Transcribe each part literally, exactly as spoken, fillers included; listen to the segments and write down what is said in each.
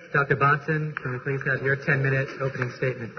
Doctor Bahnsen, can we please have your ten-minute opening statement?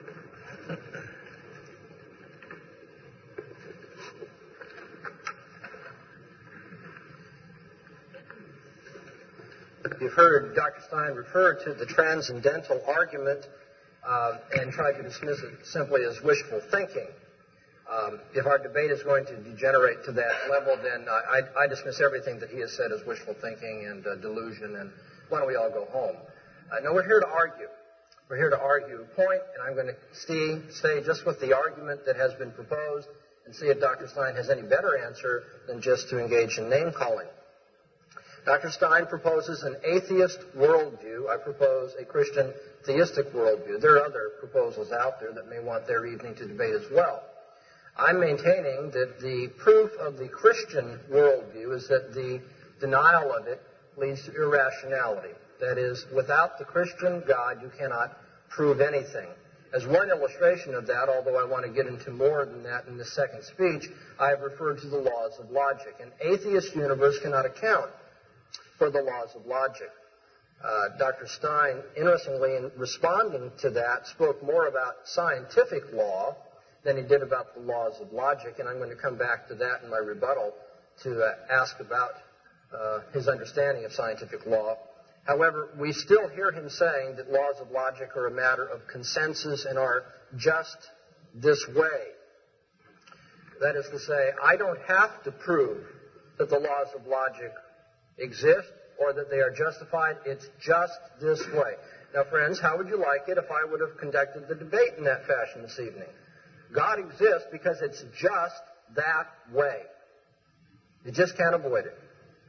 You've heard Doctor Stein refer to the transcendental argument uh, and try to dismiss it simply as wishful thinking. Um, if our debate is going to degenerate to that level, then I, I, I dismiss everything that he has said as wishful thinking and uh, delusion, and why don't we all go home? Uh, no, we're here to argue. We're here to argue a point, and I'm going to stay, stay just with the argument that has been proposed and see if Doctor Stein has any better answer than just to engage in name-calling. Doctor Stein proposes an atheist worldview. I propose a Christian theistic worldview. There are other proposals out there that may want their evening to debate as well. I'm maintaining that the proof of the Christian worldview is that the denial of it leads to irrationality. That is, without the Christian God, you cannot prove anything. As one illustration of that, although I want to get into more than that in the second speech, I have referred to the laws of logic. An atheist universe cannot account for the laws of logic. Uh, Doctor Stein, interestingly, in responding to that, spoke more about scientific law than he did about the laws of logic, and I'm going to come back to that in my rebuttal to uh, ask about uh, his understanding of scientific law. However, we still hear him saying that laws of logic are a matter of consensus and are just this way. That is to say, I don't have to prove that the laws of logic exist or that they are justified. It's just this way. Now, friends, how would you like it if I would have conducted the debate in that fashion this evening? God exists because it's just that way. You just can't avoid it.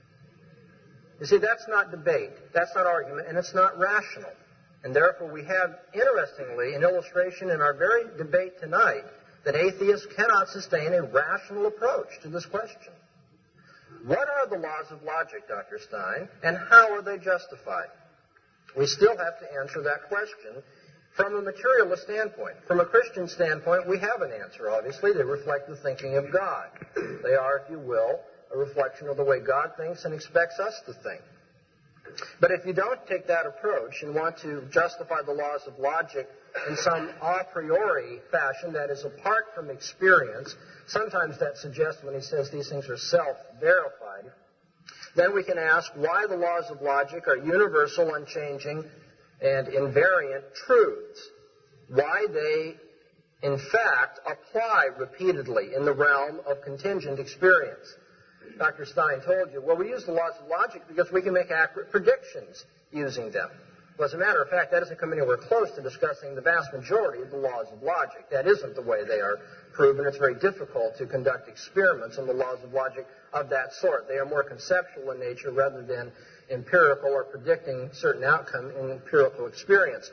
You see, that's not debate, that's not argument, and it's not rational. And therefore we have, interestingly, an illustration in our very debate tonight that atheists cannot sustain a rational approach to this question. What are the laws of logic, Doctor Stein, and how are they justified? We still have to answer that question from a materialist standpoint. From a Christian standpoint, we have an answer, obviously. They reflect the thinking of God. They are, if you will, a reflection of the way God thinks and expects us to think. But if you don't take that approach and want to justify the laws of logic in some a priori fashion that is apart from experience, sometimes that suggests when he says these things are self-verified, then we can ask why the laws of logic are universal, unchanging, and invariant truths. Why they, in fact, apply repeatedly in the realm of contingent experience. Doctor Stein told you, well, we use the laws of logic because we can make accurate predictions using them. Well, as a matter of fact, that doesn't come anywhere close to discussing the vast majority of the laws of logic. That isn't the way they are proven. It's very difficult to conduct experiments on the laws of logic of that sort. They are more conceptual in nature rather than empirical or predicting certain outcome in empirical experience.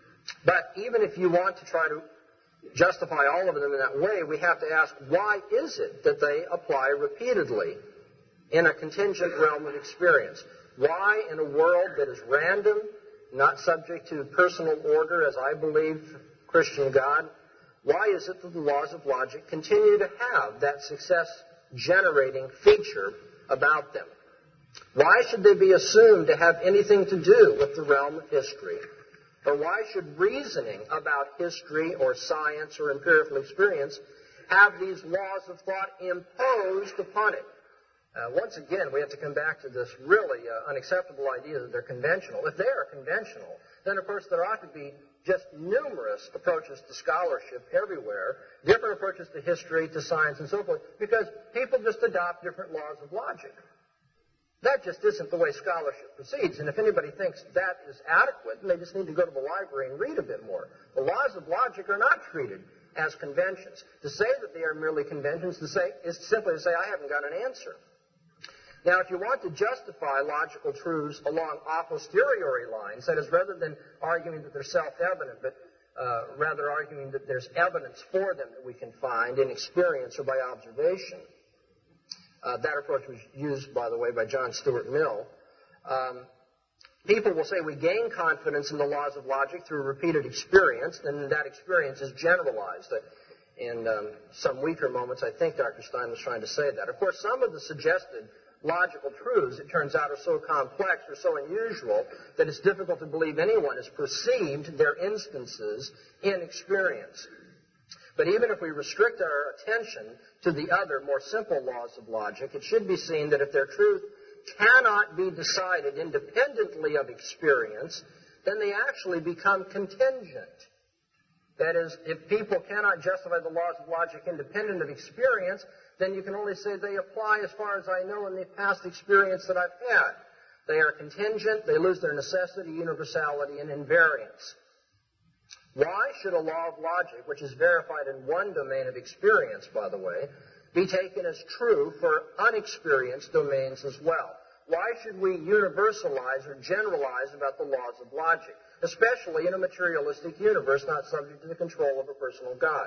But even if you want to try to justify all of them in that way, we have to ask, why is it that they apply repeatedly in a contingent realm of experience? Why, in a world that is random, not subject to personal order, as I believe Christian God, why is it that the laws of logic continue to have that success-generating feature about them? Why should they be assumed to have anything to do with the realm of history? Or why should reasoning about history or science or empirical experience have these laws of thought imposed upon it? Uh, once again, we have to come back to this really uh, unacceptable idea that they're conventional. If they are conventional, then of course there ought to be just numerous approaches to scholarship everywhere, different approaches to history, to science, and so forth, because people just adopt different laws of logic. That just isn't the way scholarship proceeds. And if anybody thinks that is adequate, then they just need to go to the library and read a bit more. The laws of logic are not treated as conventions. To say that they are merely conventions to say, is simply to say, I haven't got an answer. Now, if you want to justify logical truths along a posteriori lines, that is, rather than arguing that they're self-evident, but uh, rather arguing that there's evidence for them that we can find in experience or by observation, Uh, that approach was used, by the way, by John Stuart Mill. Um, people will say we gain confidence in the laws of logic through repeated experience, and that experience is generalized. Uh, in um, some weaker moments, I think Doctor Stein was trying to say that. Of course, some of the suggested logical truths, it turns out, are so complex or so unusual that it's difficult to believe anyone has perceived their instances in experience. But even if we restrict our attention to the other, more simple laws of logic, it should be seen that if their truth cannot be decided independently of experience, then they actually become contingent. That is, if people cannot justify the laws of logic independent of experience, then you can only say they apply as far as I know in the past experience that I've had. They are contingent, they lose their necessity, universality, and invariance. Why should a law of logic, which is verified in one domain of experience, by the way, be taken as true for unexperienced domains as well? Why should we universalize or generalize about the laws of logic, especially in a materialistic universe not subject to the control of a personal God?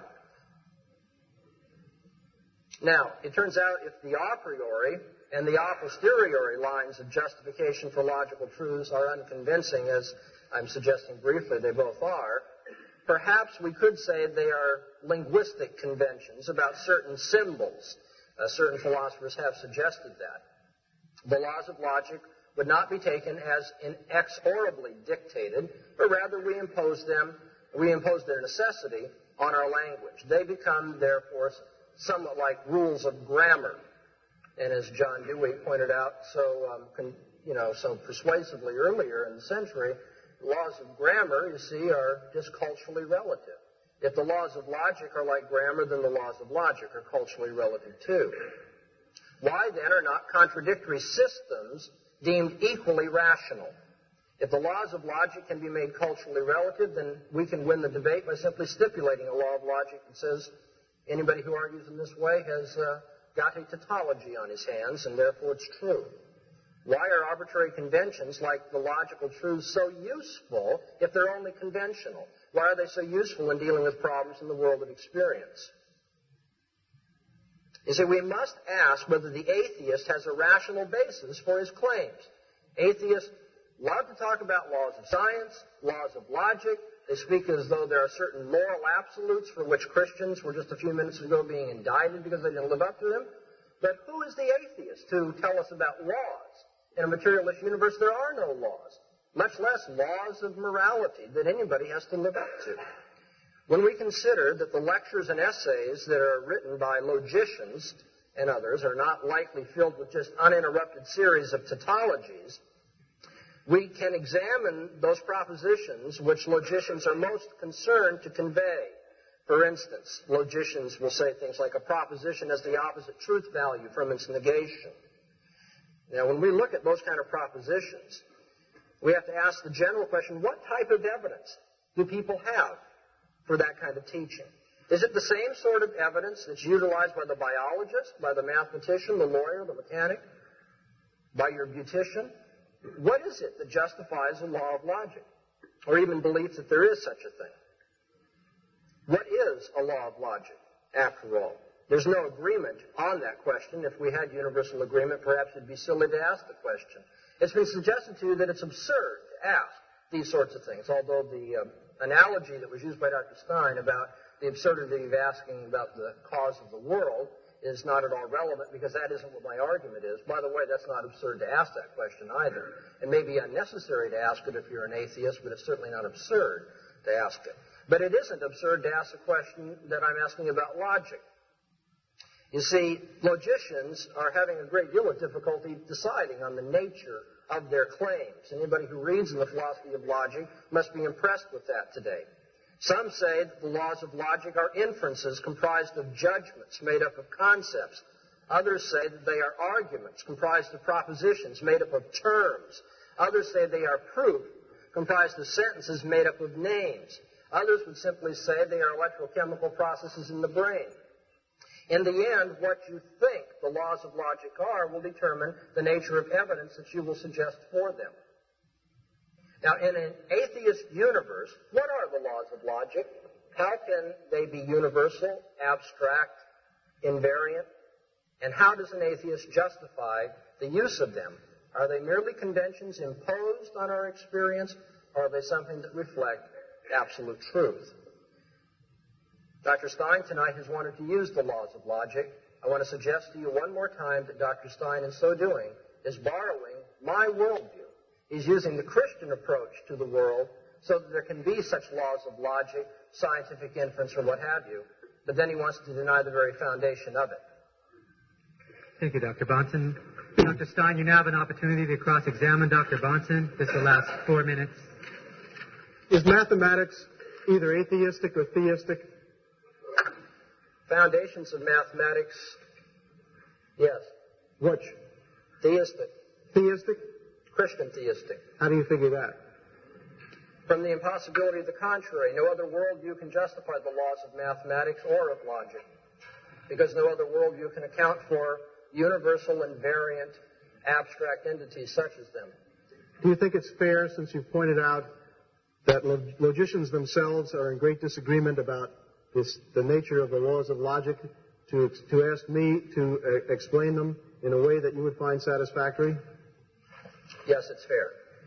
Now, it turns out if the a priori and the a posteriori lines of justification for logical truths are unconvincing, as I'm suggesting briefly they both are, perhaps we could say they are linguistic conventions about certain symbols. Uh, certain philosophers have suggested that. The laws of logic would not be taken as inexorably dictated, but rather we impose them, we impose their necessity on our language. They become, therefore, somewhat like rules of grammar. And as John Dewey pointed out so, um, con, you know, so persuasively earlier in the century, laws of grammar, you see, are just culturally relative. If the laws of logic are like grammar, then the laws of logic are culturally relative too. Why then are not contradictory systems deemed equally rational? If the laws of logic can be made culturally relative, then we can win the debate by simply stipulating a law of logic that says anybody who argues in this way has uh, got a tautology on his hands, and therefore it's true. Why are arbitrary conventions like the logical truths so useful if they're only conventional? Why are they so useful in dealing with problems in the world of experience? You see, we must ask whether the atheist has a rational basis for his claims. Atheists love to talk about laws of science, laws of logic. They speak as though there are certain moral absolutes for which Christians were just a few minutes ago being indicted because they didn't live up to them. But who is the atheist to tell us about laws? In a materialist universe, there are no laws, much less laws of morality that anybody has to live up to. When we consider that the lectures and essays that are written by logicians and others are not likely filled with just uninterrupted series of tautologies, we can examine those propositions which logicians are most concerned to convey. For instance, logicians will say things like a proposition has the opposite truth value from its negation. Now, when we look at those kind of propositions, we have to ask the general question, what type of evidence do people have for that kind of teaching? Is it the same sort of evidence that's utilized by the biologist, by the mathematician, the lawyer, the mechanic, by your beautician? What is it that justifies a law of logic, or even believes that there is such a thing? What is a law of logic, after all? There's no agreement on that question. If we had universal agreement, perhaps it'd be silly to ask the question. It's been suggested to you that it's absurd to ask these sorts of things, although the uh, analogy that was used by Doctor Stein about the absurdity of asking about the cause of the world is not at all relevant, because that isn't what my argument is. By the way, that's not absurd to ask that question either. It may be unnecessary to ask it if you're an atheist, but it's certainly not absurd to ask it. But it isn't absurd to ask the question that I'm asking about logic. You see, logicians are having a great deal of difficulty deciding on the nature of their claims. Anybody who reads in the philosophy of logic must be impressed with that today. Some say that the laws of logic are inferences comprised of judgments made up of concepts. Others say that they are arguments comprised of propositions made up of terms. Others say they are proof comprised of sentences made up of names. Others would simply say they are electrochemical processes in the brain. In the end, what you think the laws of logic are will determine the nature of evidence that you will suggest for them. Now, in an atheist universe, what are the laws of logic? How can they be universal, abstract, invariant? And how does an atheist justify the use of them? Are they merely conventions imposed on our experience, or are they something that reflect absolute truth? Doctor Stein tonight has wanted to use the laws of logic I want to suggest to you one more time that Doctor Stein, in so doing, is borrowing my worldview. He's using the Christian approach to the world so that there can be such laws of logic, scientific inference, or what have you, but then he wants to deny the very foundation of it. Thank you, Doctor Bahnsen. Doctor Stein, you now have an opportunity to cross-examine Doctor Bahnsen. This will last four minutes. Is mathematics either atheistic or theistic? Foundations of mathematics, yes. Which? Theistic. Theistic? Christian theistic. How do you figure that? From the impossibility of the contrary. No other worldview can justify the laws of mathematics or of logic, because no other worldview can account for universal and variant abstract entities such as them. Do you think it's fair, since you've pointed out that log- logicians themselves are in great disagreement about this, the nature of the laws of logic, to, to ask me to uh, explain them in a way that you would find satisfactory? Yes, it's fair.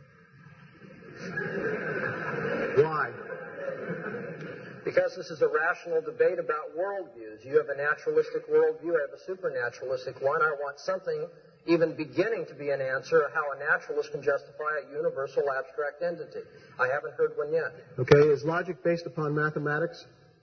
Why? Because this is a rational debate about worldviews. You have a naturalistic worldview, I have a supernaturalistic one. I want something even beginning to be an answer of how a naturalist can justify a universal abstract entity. I haven't heard one yet. Okay, is logic based upon mathematics?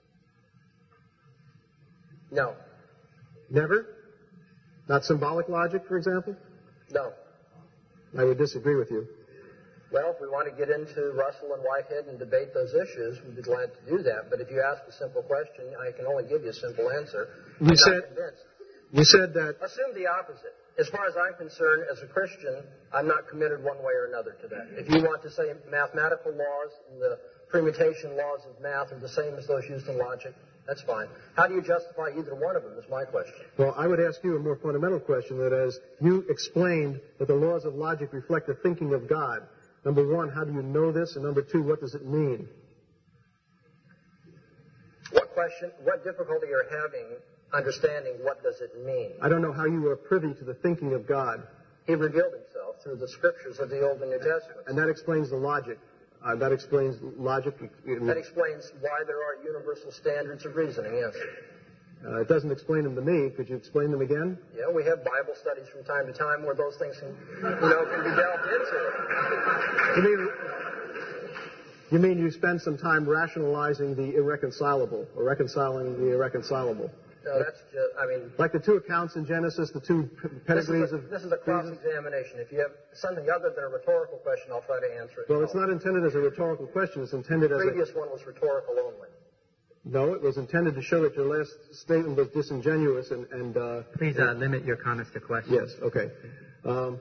No. Never? Not symbolic logic, for example? No. I would disagree with you. Well, if we want to get into Russell and Whitehead and debate those issues, we'd be glad to do that. But if you ask a simple question, I can only give you a simple answer. You I'm said, not convinced. You said that... Assume the opposite. As far as I'm concerned, as a Christian, I'm not committed one way or another to that. If you want to say mathematical laws and the permutation laws of math are the same as those used in logic, that's fine. How do you justify either one of them is my question. Well, I would ask you a more fundamental question, that as you explained that the laws of logic reflect the thinking of God, number one, how do you know this? And number two, what does it mean? What question, what difficulty you're having understanding what does it mean? I don't know how you are privy to the thinking of God. He revealed himself through the scriptures of the Old and New Testaments. And that explains the logic. Uh, that explains logic. That explains why there are universal standards of reasoning, yes. Uh, it doesn't explain them to me. Could you explain them again? Yeah, we have Bible studies from time to time where those things can, you know, can be delved into. You mean, you mean you spend some time rationalizing the irreconcilable, or reconciling the irreconcilable? No, that's just, I mean... Like the two accounts in Genesis, the two pedigrees this is a, of... This is a cross-examination. If you have something other than a rhetorical question, I'll try to answer it. Well, it's not intended as a rhetorical question. It's intended as a... The previous one was rhetorical only. No, it was intended to show that your last statement was disingenuous and... and uh, Please uh, limit your comments to questions. Yes, okay. Um,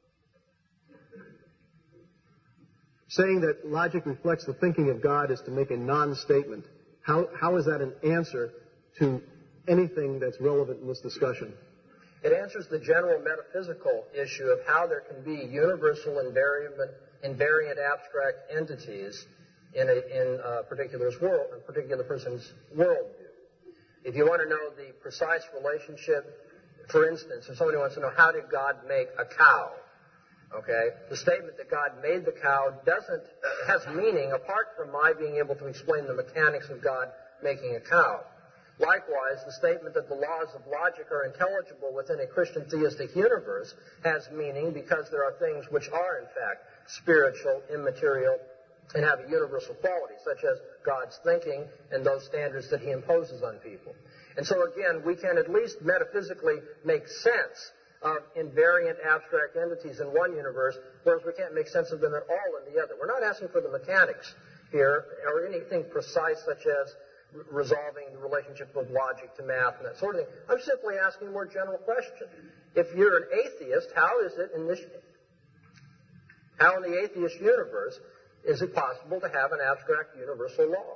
saying that logic reflects the thinking of God is to make a non-statement. How, how is that an answer to anything that's relevant in this discussion? It answers the general metaphysical issue of how there can be universal invariant, invariant abstract entities in a, in a particular world, a particular person's worldview. If you want to know the precise relationship, for instance, if somebody wants to know how did God make a cow, okay, the statement that God made the cow doesn't has meaning apart from my being able to explain the mechanics of God making a cow. Likewise, the statement that the laws of logic are intelligible within a Christian theistic universe has meaning because there are things which are, in fact, spiritual, immaterial, and have a universal quality, such as God's thinking and those standards that he imposes on people. And so, again, we can at least metaphysically make sense of invariant abstract entities in one universe, whereas we can't make sense of them at all in the other. We're not asking for the mechanics here or anything precise such as resolving the relationship of logic to math and that sort of thing. I'm simply asking a more general question. If you're an atheist, how is it in this, how in the atheist universe is it possible to have an abstract universal law?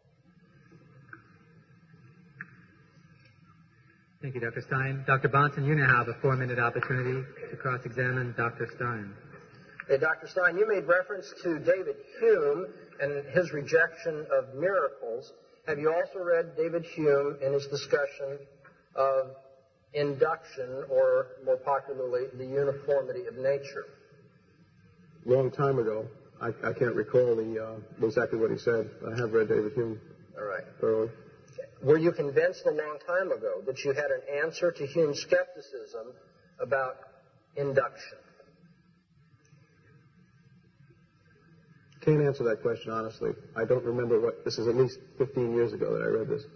Thank you, Doctor Stein. Doctor Bahnsen, you now have a four-minute opportunity to cross-examine Doctor Stein. Hey, Doctor Stein, you made reference to David Hume and his rejection of miracles. Have you also read David Hume in his discussion of induction, or more popularly, the uniformity of nature? Long time ago. I, I can't recall the uh, exactly what he said. I have read David Hume. All right. Thoroughly. Okay. were you convinced a long time ago that you had an answer to Hume's skepticism about induction? Can't answer that question honestly. I don't remember what, this is at least fifteen years ago that I read this.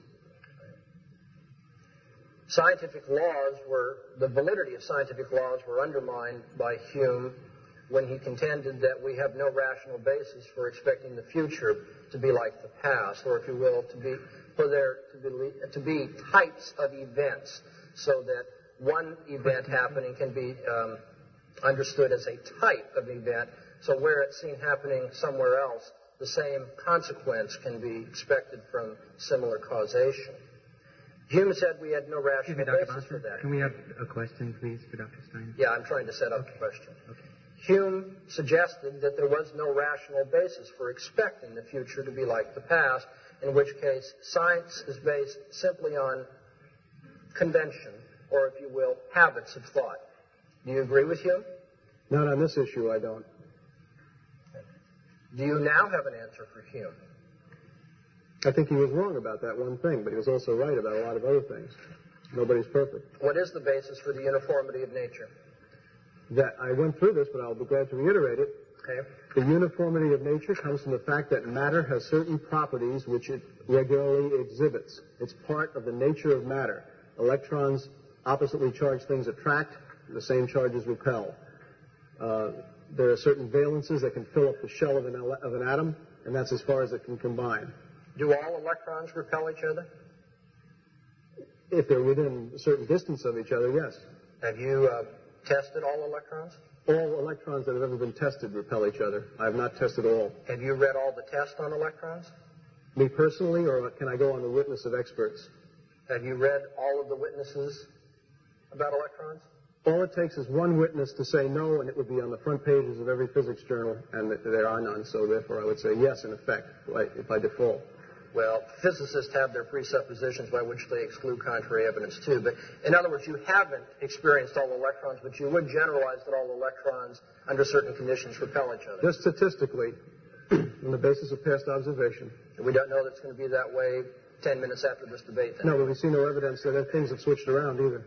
Scientific laws were, the validity of scientific laws were undermined by Hume when he contended that we have no rational basis for expecting the future to be like the past, or if you will, to be, for there to be, to be types of events, so that one event happening can be um, understood as a type of event. So where it's seen happening somewhere else, the same consequence can be expected from similar causation. Hume said we had no rational me, basis for that. Can we have a question, please, for Doctor Stein? Yeah, I'm trying to set up okay. the question. Okay. Hume suggested that there was no rational basis for expecting the future to be like the past, in which case science is based simply on convention, or if you will, habits of thought. Do you agree with Hume? Not on this issue, I don't. Do you now have an answer for Hume? I think he was wrong about that one thing, but he was also right about a lot of other things. Nobody's perfect. What is the basis for the uniformity of nature? That I went through this, but I'll be glad to reiterate it. Okay. The uniformity of nature comes from the fact that matter has certain properties which it regularly exhibits. It's part of the nature of matter. Electrons, oppositely charged things attract, the same charges repel. Uh, there are certain valences that can fill up the shell of an, of an atom, and that's as far as it can combine. Do all electrons repel each other? If they're within a certain distance of each other, yes. Have you uh, tested all electrons? All electrons that have ever been tested repel each other. I have not tested all. Have you read all the tests on electrons? Me personally, or can I go on the witness of experts? Have you read all of the witnesses about electrons? All it takes is one witness to say no, and it would be on the front pages of every physics journal, and there are none, so therefore I would say yes, in effect, by default. Well, physicists have their presuppositions by which they exclude contrary evidence too. But in other words, you haven't experienced all electrons, but you would generalize that all electrons, under certain conditions, repel each other. Just statistically, on the basis of past observation. And we don't know that it's going to be that way ten minutes after this debate, then. No, but we see no evidence that things have switched around either.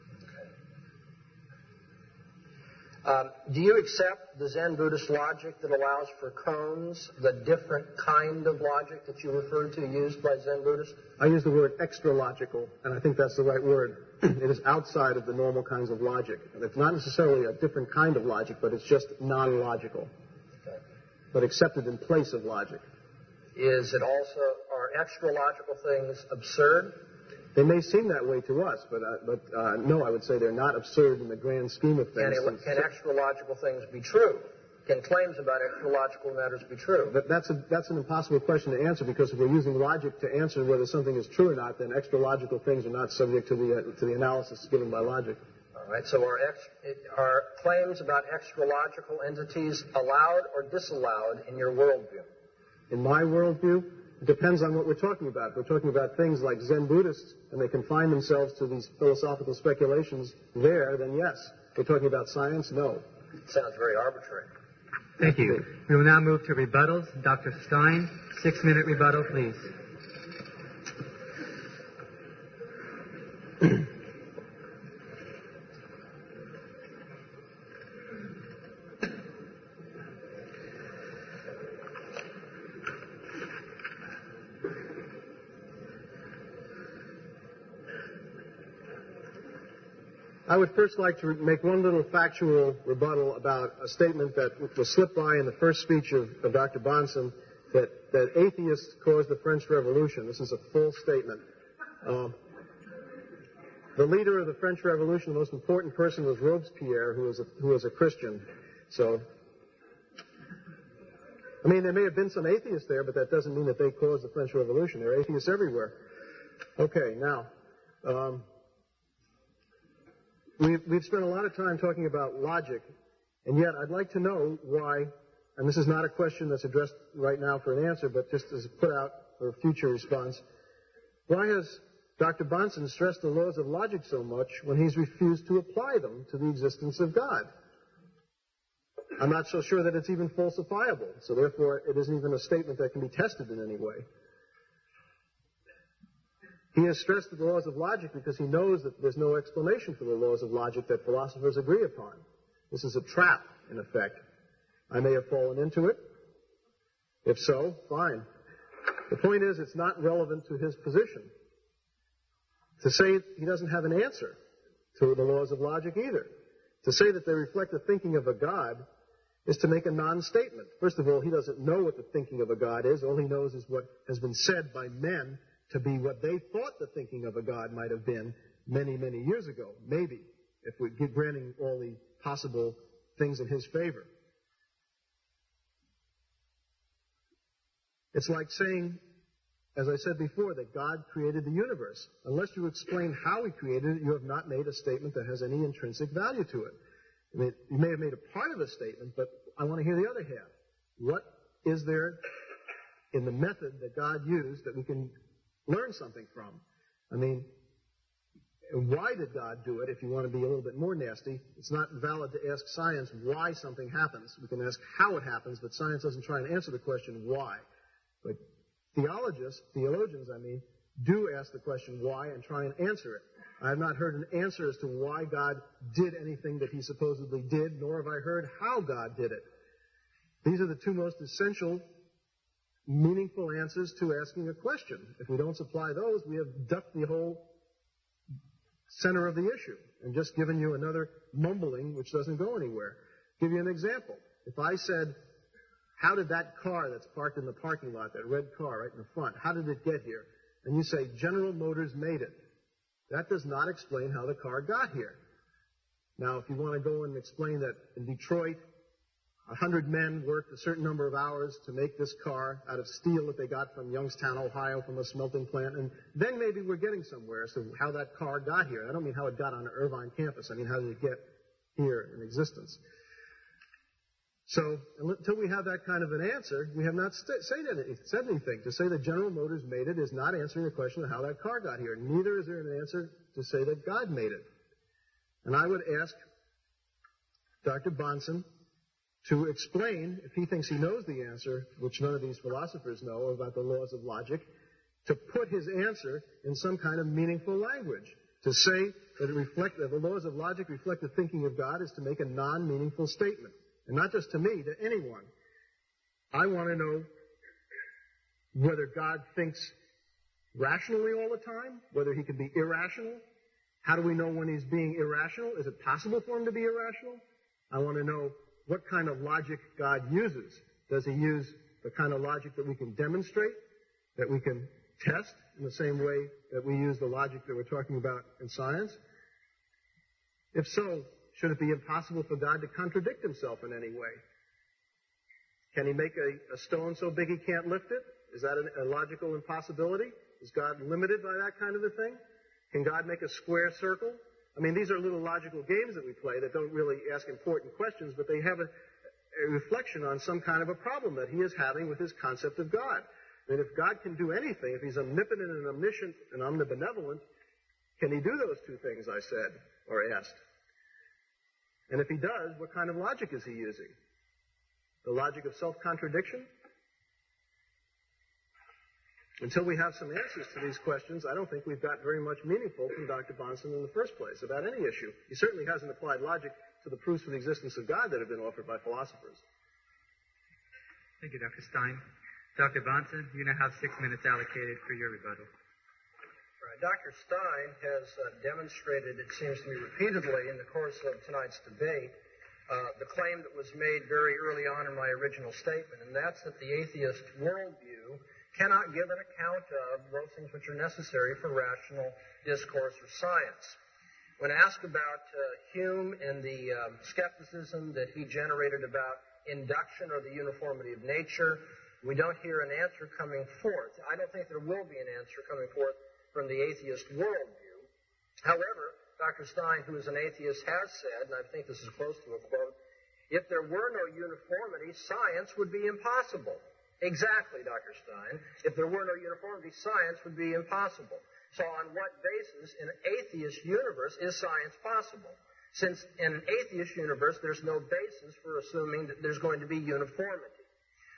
Um, do you accept the Zen Buddhist logic that allows for cones, the different kind of logic that you referred to used by Zen Buddhists? I use the word extra-logical, and I think that's the right word. It is outside of the normal kinds of logic. It's not necessarily a different kind of logic, but it's just non-logical, Okay. but accepted in place of logic. Is it also, are extra-logical things absurd? They may seem that way to us, but, uh, but uh, no, I would say they're not absurd in the grand scheme of Can, things. it, can extra-logical things be true? Can claims about extra-logical matters be true? But that's, a, that's an impossible question to answer, because if we're using logic to answer whether something is true or not, then extra-logical things are not subject to the, uh, to the analysis given by logic. All right, so are, ex, are claims about extra-logical entities allowed or disallowed in your worldview? In my worldview, it depends on what we're talking about. If we're talking about things like Zen Buddhists, and they confine themselves to these philosophical speculations there, then yes. If we're talking about science, no. Sounds very arbitrary. Thank you. We will now move to rebuttals. Doctor Stein, six-minute rebuttal, please. I would first like to make one little factual rebuttal about a statement that was slipped by in the first speech of, of Doctor Bahnsen, that, that atheists caused the French Revolution. This is a false statement. Uh, the leader of the French Revolution, the most important person, was Robespierre, who was a, who was a Christian. So, I mean, there may have been some atheists there, but that doesn't mean that they caused the French Revolution. There are atheists everywhere. Okay, now... Um, We've, we've spent a lot of time talking about logic, and yet I'd like to know why, and this is not a question that's addressed right now for an answer, but just as a put out for a future response, why has Doctor Bahnsen stressed the laws of logic so much when he's refused to apply them to the existence of God? I'm not so sure that it's even falsifiable, so therefore it isn't even a statement that can be tested in any way. He has stressed the laws of logic because he knows that there's no explanation for the laws of logic that philosophers agree upon. This is a trap, in effect. I may have fallen into it. If so, fine. The point is, it's not relevant to his position. To say he doesn't have an answer to the laws of logic either. To say that they reflect the thinking of a God is to make a non-statement. First of all, he doesn't know what the thinking of a God is. All he knows is what has been said by men to be what they thought the thinking of a God might have been many, many years ago. Maybe, if we're granting all the possible things in his favor. It's like saying, as I said before, that God created the universe. Unless you explain how he created it, you have not made a statement that has any intrinsic value to it. I mean, you may have made a part of a statement, but I want to hear the other half. What is there in the method that God used that we can learn something from? I mean, why did God do it? If you want to be a little bit more nasty, it's not valid to ask science why something happens. We can ask how it happens, but science doesn't try and answer the question why. But theologists, theologians, I mean, do ask the question why and try and answer it. I have not heard an answer as to why God did anything that he supposedly did, nor have I heard how God did it. These are the two most essential, meaningful answers to asking a question. If we don't supply those, we have ducked the whole center of the issue and just given you another mumbling which doesn't go anywhere. Give you an example. If I said, how did that car that's parked in the parking lot, that red car right in the front, how did it get here? And you say, General Motors made it. That does not explain how the car got here. Now, if you want to go and explain that in Detroit, a hundred men worked a certain number of hours to make this car out of steel that they got from Youngstown, Ohio, from a smelting plant, and then maybe we're getting somewhere as to how that car got here. I don't mean how it got on the Irvine campus. I mean, how did it get here in existence? So, until we have that kind of an answer, we have not st- said anything. To say that General Motors made it is not answering the question of how that car got here. Neither is there an answer to say that God made it. And I would ask Doctor Bahnsen to explain, if he thinks he knows the answer, which none of these philosophers know, about the laws of logic, to put his answer in some kind of meaningful language. To say that, it reflect, that the laws of logic reflect the thinking of God is to make a non-meaningful statement. And not just to me, to anyone. I want to know whether God thinks rationally all the time, whether he can be irrational. How do we know when he's being irrational? Is it possible for him to be irrational? I want to know what kind of logic God uses. Does he use the kind of logic that we can demonstrate, that we can test in the same way that we use the logic that we're talking about in science? If so, should it be impossible for God to contradict himself in any way? Can he make a, a stone so big he can't lift it? Is that a, a logical impossibility? Is God limited by that kind of a thing? Can God make a square circle? I mean, these are little logical games that we play that don't really ask important questions, but they have a, a reflection on some kind of a problem that he is having with his concept of God. I mean, if God can do anything, if he's omnipotent and omniscient and omnibenevolent, can he do those two things I said or asked? And if he does, what kind of logic is he using? The logic of self-contradiction? Until we have some answers to these questions, I don't think we've got very much meaningful from Doctor Bahnsen in the first place about any issue. He certainly hasn't applied logic to the proofs for the existence of God that have been offered by philosophers. Thank you, Doctor Stein. Doctor Bahnsen, you now have six minutes allocated for your rebuttal. Doctor Stein has uh, demonstrated, it seems to me repeatedly in the course of tonight's debate, uh, the claim that was made very early on in my original statement, and that's that the atheist worldview cannot give an account of those things which are necessary for rational discourse or science. When asked about uh, Hume and the um, skepticism that he generated about induction or the uniformity of nature, we don't hear an answer coming forth. I don't think there will be an answer coming forth from the atheist worldview. However, Doctor Stein, who is an atheist, has said, and I think this is close to a quote, if there were no uniformity, science would be impossible. Exactly, Doctor Stein. If there were no uniformity, science would be impossible. So on what basis in an atheist universe is science possible? Since in an atheist universe, there's no basis for assuming that there's going to be uniformity.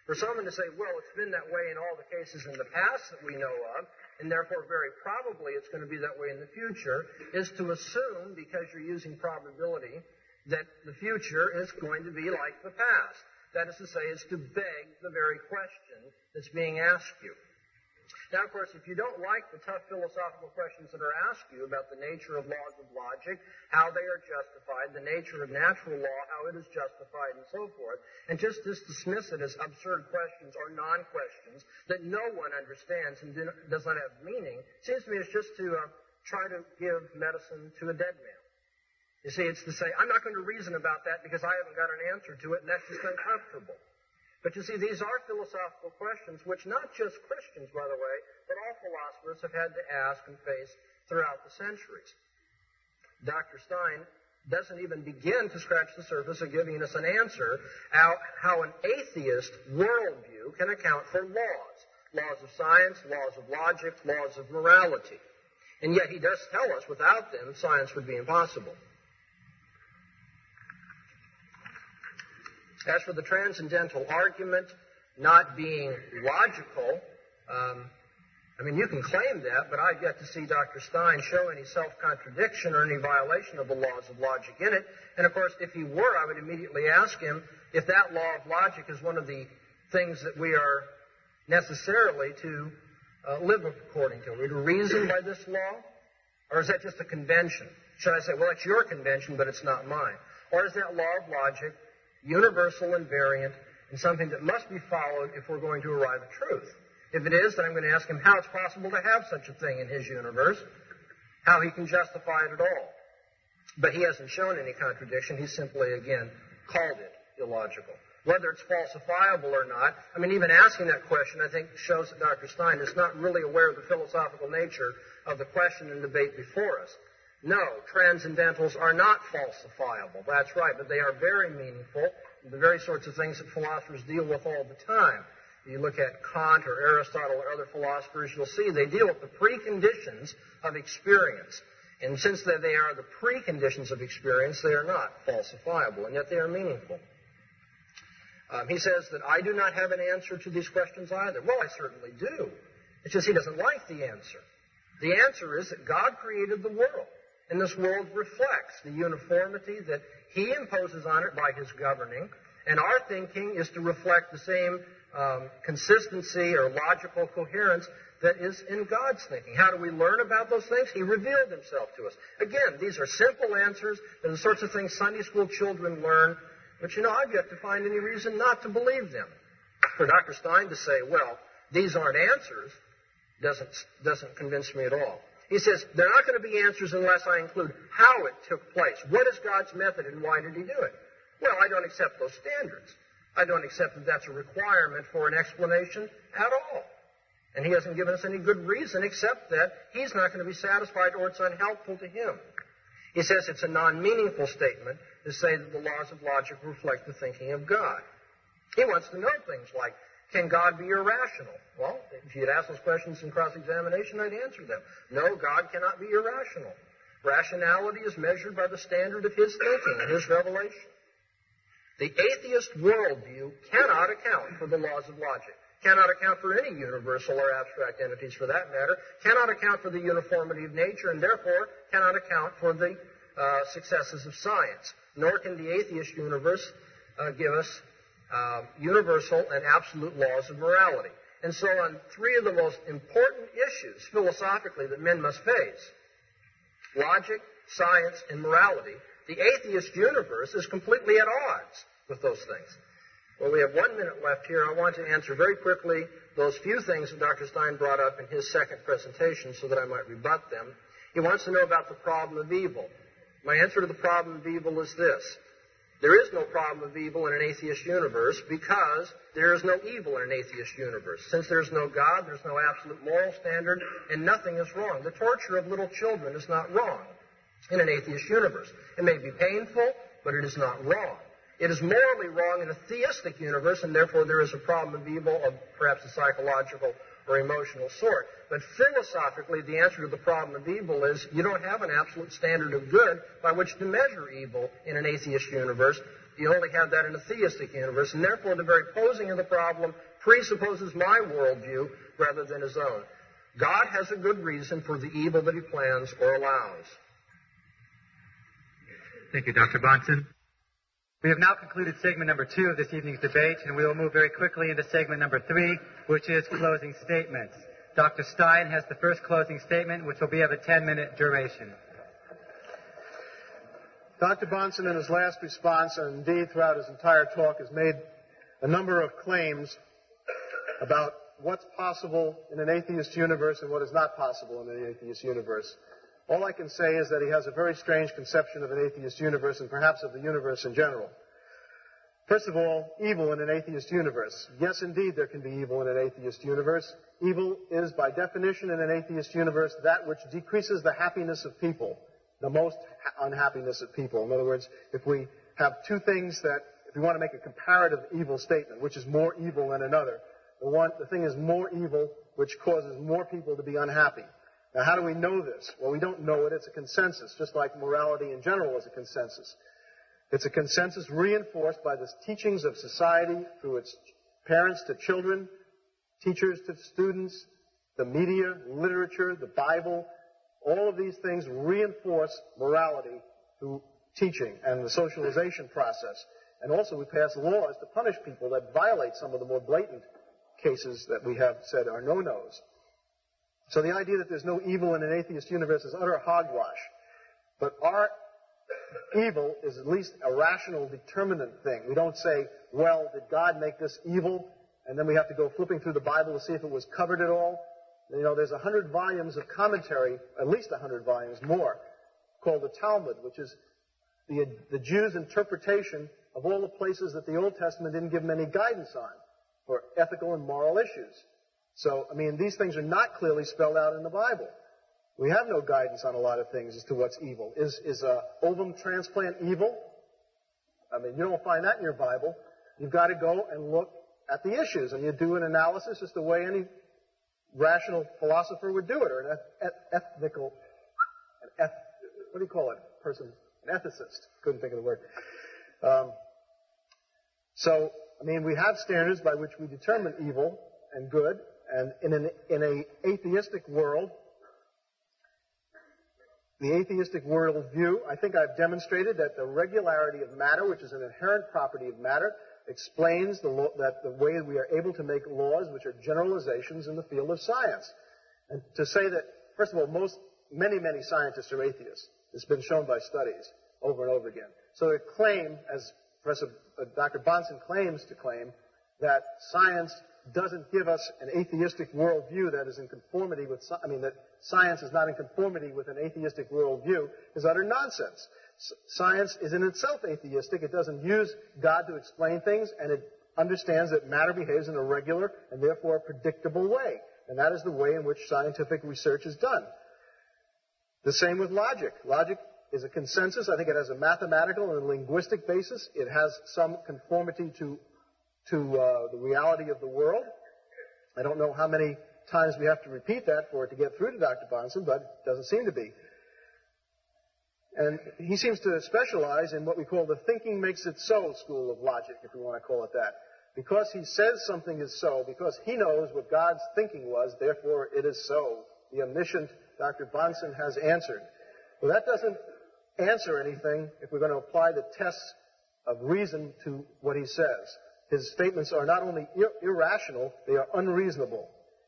For someone to say, well, it's been that way in all the cases in the past that we know of, and therefore very probably it's going to be that way in the future, is to assume, because you're using probability, that the future is going to be like the past. That is to say, is to beg the very question that's being asked you. Now, of course, if you don't like the tough philosophical questions that are asked you about the nature of laws of logic, how they are justified, the nature of natural law, how it is justified, and so forth, and just, just dismiss it as absurd questions or non-questions that no one understands and do, does not have meaning, seems to me it's just to uh, try to give medicine to a dead man. You see, it's to say, I'm not going to reason about that because I haven't got an answer to it, and that's just uncomfortable. But you see, these are philosophical questions which not just Christians, by the way, but all philosophers have had to ask and face throughout the centuries. Doctor Stein doesn't even begin to scratch the surface of giving us an answer how, how an atheist worldview can account for laws. Laws of science, laws of logic, laws of morality. And yet he does tell us without them, science would be impossible. As for the transcendental argument not being logical, um, I mean, you can claim that, but I've yet to see Doctor Stein show any self-contradiction or any violation of the laws of logic in it. And, of course, if he were, I would immediately ask him if that law of logic is one of the things that we are necessarily to uh, live according to. Are we to reason by this law? Or is that just a convention? Should I say, well, it's your convention, but it's not mine? Or is that law of logic universal, invariant, and something that must be followed if we're going to arrive at truth? If it is, then I'm going to ask him how it's possible to have such a thing in his universe, how he can justify it at all. But he hasn't shown any contradiction. He's simply, again, called it illogical. Whether it's falsifiable or not, I mean, even asking that question, I think, shows that Doctor Stein is not really aware of the philosophical nature of the question and debate before us. No, transcendentals are not falsifiable. That's right, but they are very meaningful, the very sorts of things that philosophers deal with all the time. If you look at Kant or Aristotle or other philosophers, you'll see they deal with the preconditions of experience. And since they are the preconditions of experience, they are not falsifiable, and yet they are meaningful. Um, he says that I do not have an answer to these questions either. Well, I certainly do. It's just he doesn't like the answer. The answer is that God created the world. And this world reflects the uniformity that he imposes on it by his governing. And our thinking is to reflect the same um, consistency or logical coherence that is in God's thinking. How do we learn about those things? He revealed himself to us. Again, these are simple answers. They're the sorts of things Sunday school children learn. But, you know, I've yet to find any reason not to believe them. For Doctor Stein to say, well, these aren't answers, doesn't, doesn't convince me at all. He says, they're not going to be answers unless I include how it took place. What is God's method and why did he do it? Well, I don't accept those standards. I don't accept that that's a requirement for an explanation at all. And he hasn't given us any good reason except that he's not going to be satisfied or it's unhelpful to him. He says it's a non-meaningful statement to say that the laws of logic reflect the thinking of God. He wants to know things like, can God be irrational? Well, if you'd asked those questions in cross-examination, I'd answer them. No, God cannot be irrational. Rationality is measured by the standard of his thinking and his revelation. The atheist worldview cannot account for the laws of logic, cannot account for any universal or abstract entities for that matter, cannot account for the uniformity of nature, and therefore cannot account for the uh, successes of science. Nor can the atheist universe uh, give us Uh, universal and absolute laws of morality. And so on three of the most important issues, philosophically, that men must face, logic, science, and morality, the atheist universe is completely at odds with those things. Well, we have one minute left here. I want to answer very quickly those few things that Doctor Stein brought up in his second presentation so that I might rebut them. He wants to know about the problem of evil. My answer to the problem of evil is this. There is no problem of evil in an atheist universe because there is no evil in an atheist universe. Since there's no God, there's no absolute moral standard, and nothing is wrong. The torture of little children is not wrong in an atheist universe. It may be painful, but it is not wrong. It is morally wrong in a theistic universe, and therefore there is a problem of evil of perhaps a psychological or emotional sort. But philosophically, the answer to the problem of evil is you don't have an absolute standard of good by which to measure evil in an atheist universe. You only have that in a theistic universe, and therefore the very posing of the problem presupposes my worldview rather than his own. God has a good reason for the evil that he plans or allows. Thank you, Doctor Bahnsen. We have now concluded segment number two of this evening's debate, and we will move very quickly into segment number three, which is closing statements. Doctor Stein has the first closing statement, which will be of a ten-minute duration. Doctor Bahnsen, in his last response, and indeed throughout his entire talk, has made a number of claims about what's possible in an atheist universe and what is not possible in an atheist universe. All I can say is that he has a very strange conception of an atheist universe and perhaps of the universe in general. First of all, evil in an atheist universe. Yes, indeed, there can be evil in an atheist universe. Evil is, by definition, in an atheist universe, that which decreases the happiness of people, the most ha- unhappiness of people. In other words, if we have two things that, if we want to make a comparative evil statement, which is more evil than another, the one, the thing is more evil, which causes more people to be unhappy. Now, how do we know this? Well, we don't know it. It's a consensus, just like morality in general is a consensus. It's a consensus reinforced by the teachings of society through its parents to children, teachers to students, the media, literature, the Bible. All of these things reinforce morality through teaching and the socialization process. And also we pass laws to punish people that violate some of the more blatant cases that we have said are no-nos. So the idea that there's no evil in an atheist universe is utter hogwash. But our evil is at least a rational, determinate thing. We don't say, well, did God make this evil? And then we have to go flipping through the Bible to see if it was covered at all. You know, there's a hundred volumes of commentary, at least a hundred volumes more, called the Talmud, which is the, the Jews' interpretation of all the places that the Old Testament didn't give them any guidance on for ethical and moral issues. So, I mean, these things are not clearly spelled out in the Bible. We have no guidance on a lot of things as to what's evil. Is, is a ovum transplant evil? I mean, you don't find that in your Bible. You've got to go and look at the issues, and you do an analysis as the way any rational philosopher would do it, or an eth- ethnical, an eth- what do you call it? Person, an ethicist. Couldn't think of the word. Um, so, I mean, we have standards by which we determine evil and good, and in an in a atheistic world, the atheistic worldview, I think I've demonstrated that the regularity of matter, which is an inherent property of matter, explains the law, that the way we are able to make laws which are generalizations in the field of science. And to say that, first of all, most, many, many scientists are atheists. It's been shown by studies over and over again. So to claim, as Professor uh, Doctor Bahnsen claims to claim, that science doesn't give us an atheistic worldview that is in conformity with, I mean, that science is not in conformity with an atheistic worldview is utter nonsense. S- science is in itself atheistic. It doesn't use God to explain things, and it understands that matter behaves in a regular and therefore a predictable way. And that is the way in which scientific research is done. The same with logic. Logic is a consensus. I think it has a mathematical and linguistic basis. It has some conformity to to uh, the reality of the world. I don't know how many times we have to repeat that for it to get through to Doctor Bahnsen, but it doesn't seem to be. And he seems to specialize in what we call the thinking makes it so school of logic, if we want to call it that. Because he says something is so, because he knows what God's thinking was, therefore it is so. The omniscient Doctor Bahnsen has answered. Well, that doesn't answer anything if we're going to apply the tests of reason to what he says. His statements are not only ir- irrational, they are unreasonable.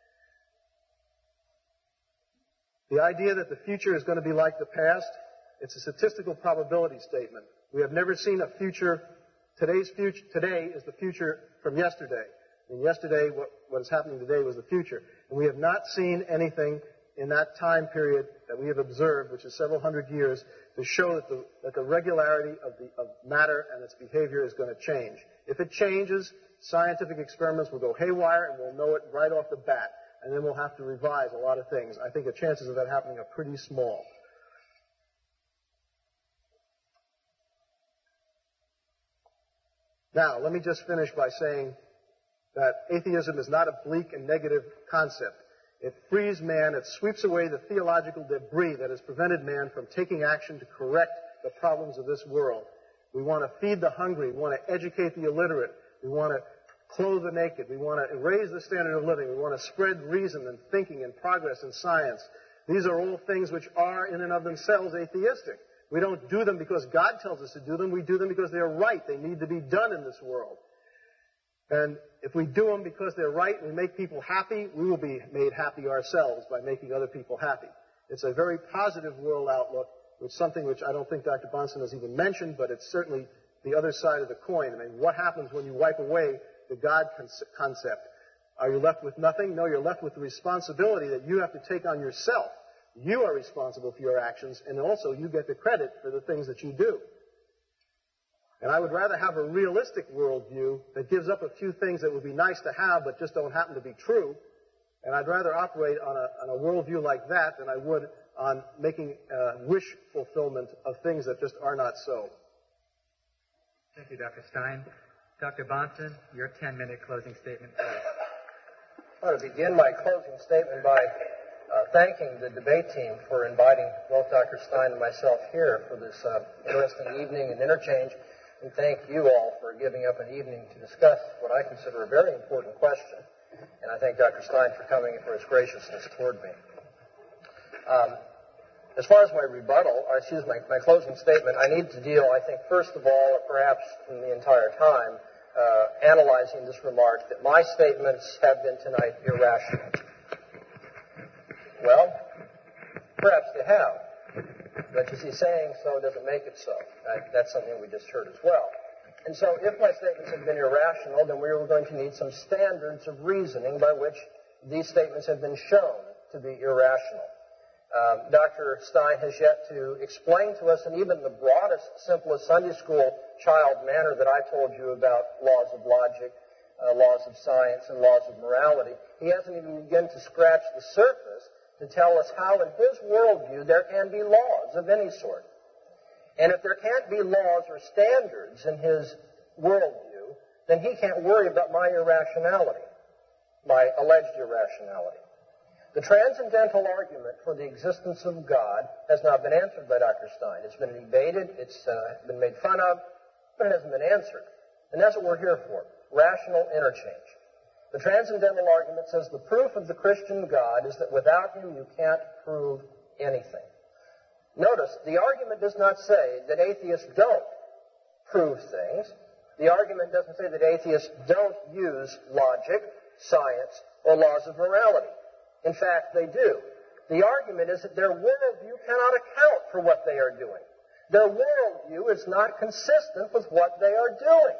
The idea that the future is going to be like the past, it's a statistical probability statement. We have never seen a future. Today's future, today is the future from yesterday. And yesterday, what, what is happening today was the future. And we have not seen anything in that time period that we have observed, which is several hundred years, to show that the, that the regularity of, the, of matter and its behavior is going to change. If it changes, scientific experiments will go haywire, and we'll know it right off the bat. And then we'll have to revise a lot of things. I think the chances of that happening are pretty small. Now, let me just finish by saying that atheism is not a bleak and negative concept. It frees man, it sweeps away the theological debris that has prevented man from taking action to correct the problems of this world. We want to feed the hungry. We want to educate the illiterate. We want to clothe the naked. We want to raise the standard of living. We want to spread reason and thinking and progress and science. These are all things which are in and of themselves atheistic. We don't do them because God tells us to do them. We do them because they're right. They need to be done in this world. And if we do them because they're right and we make people happy, we will be made happy ourselves by making other people happy. It's a very positive world outlook, which is something which I don't think Doctor Bahnsen has even mentioned, but it's certainly the other side of the coin. I mean, what happens when you wipe away the God concept? Are you left with nothing? No, you're left with the responsibility that you have to take on yourself. You are responsible for your actions, and also you get the credit for the things that you do. And I would rather have a realistic worldview that gives up a few things that would be nice to have but just don't happen to be true. And I'd rather operate on a, on a worldview like that than I would on making uh, wish fulfillment of things that just are not so. Thank you, Doctor Stein. Doctor Bahnsen, your ten-minute closing statement, please. I want to begin my closing statement by uh, thanking the debate team for inviting both Doctor Stein and myself here for this uh, interesting evening and interchange, and thank you all for giving up an evening to discuss what I consider a very important question. And I thank Doctor Stein for coming and for his graciousness toward me. Um, as far as my rebuttal, or excuse my, my closing statement, I need to deal, I think, first of all, or perhaps in the entire time, uh, analyzing this remark that my statements have been tonight irrational. Well, perhaps they have. But you see, saying so doesn't make it so. That, that's something we just heard as well. And so if my statements have been irrational, then we are going to need some standards of reasoning by which these statements have been shown to be irrational. Um, Doctor Stein has yet to explain to us, in even the broadest, simplest Sunday school child manner that I told you about laws of logic, uh, laws of science, and laws of morality, he hasn't even begun to scratch the surface to tell us how in his worldview there can be laws of any sort. And if there can't be laws or standards in his worldview, then he can't worry about my irrationality, my alleged irrationality. The transcendental argument for the existence of God has not been answered by Doctor Stein. It's been debated, it's uh, been made fun of, but it hasn't been answered. And that's what we're here for, rational interchange. The transcendental argument says the proof of the Christian God is that without him you can't prove anything. Notice, the argument does not say that atheists don't prove things. The argument doesn't say that atheists don't use logic, science, or laws of morality. In fact, they do. The argument is that their worldview cannot account for what they are doing. Their worldview is not consistent with what they are doing.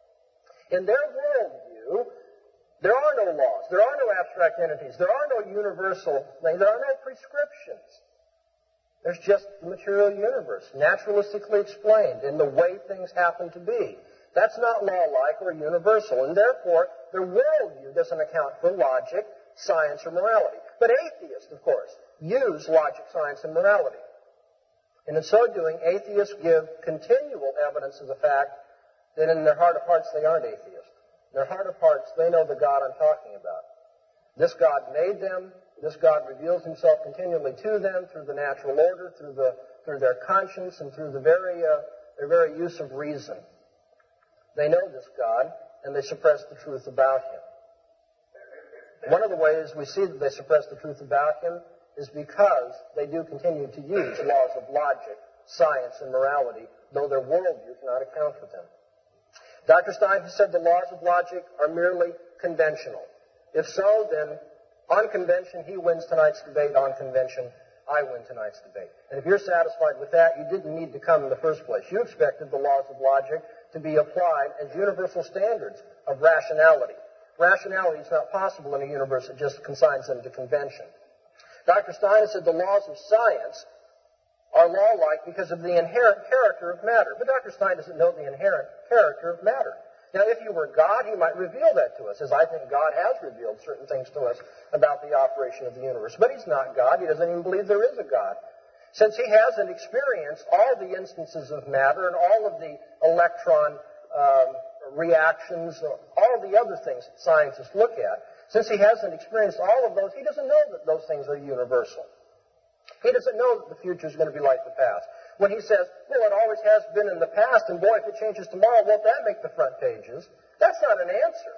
In their worldview, there are no laws. There are no abstract entities. There are no universal things. There are no prescriptions. There's just the material universe, naturalistically explained in the way things happen to be. That's not law-like or universal, and therefore their worldview doesn't account for logic, science, or morality. But atheists, of course, use logic, science, and morality. And in so doing, atheists give continual evidence of the fact that in their heart of hearts they aren't atheists. In their heart of hearts, they know the God I'm talking about. This God made them. This God reveals himself continually to them through the natural order, through the through their conscience, and through the very uh, their very use of reason. They know this God, and they suppress the truth about him. One of the ways we see that they suppress the truth about him is because they do continue to use laws of logic, science, and morality, though their worldview cannot account for them. Doctor Stein has said the laws of logic are merely conventional. If so, then on convention, he wins tonight's debate. On convention, I win tonight's debate. And if you're satisfied with that, you didn't need to come in the first place. You expected the laws of logic to be applied as universal standards of rationality. Rationality is not possible in a universe that just consigns them to convention. Doctor Stein has said the laws of science are law-like because of the inherent character of matter. But Doctor Stein doesn't know the inherent character of matter. Now, if you were God, he might reveal that to us, as I think God has revealed certain things to us about the operation of the universe. But he's not God. He doesn't even believe there is a God. Since he hasn't experienced all the instances of matter and all of the electron um, reactions, all the other things that scientists look at, since he hasn't experienced all of those, he doesn't know that those things are universal. He doesn't know that the future is going to be like the past. When he says, well, it always has been in the past, and boy, if it changes tomorrow, won't that make the front pages? That's not an answer.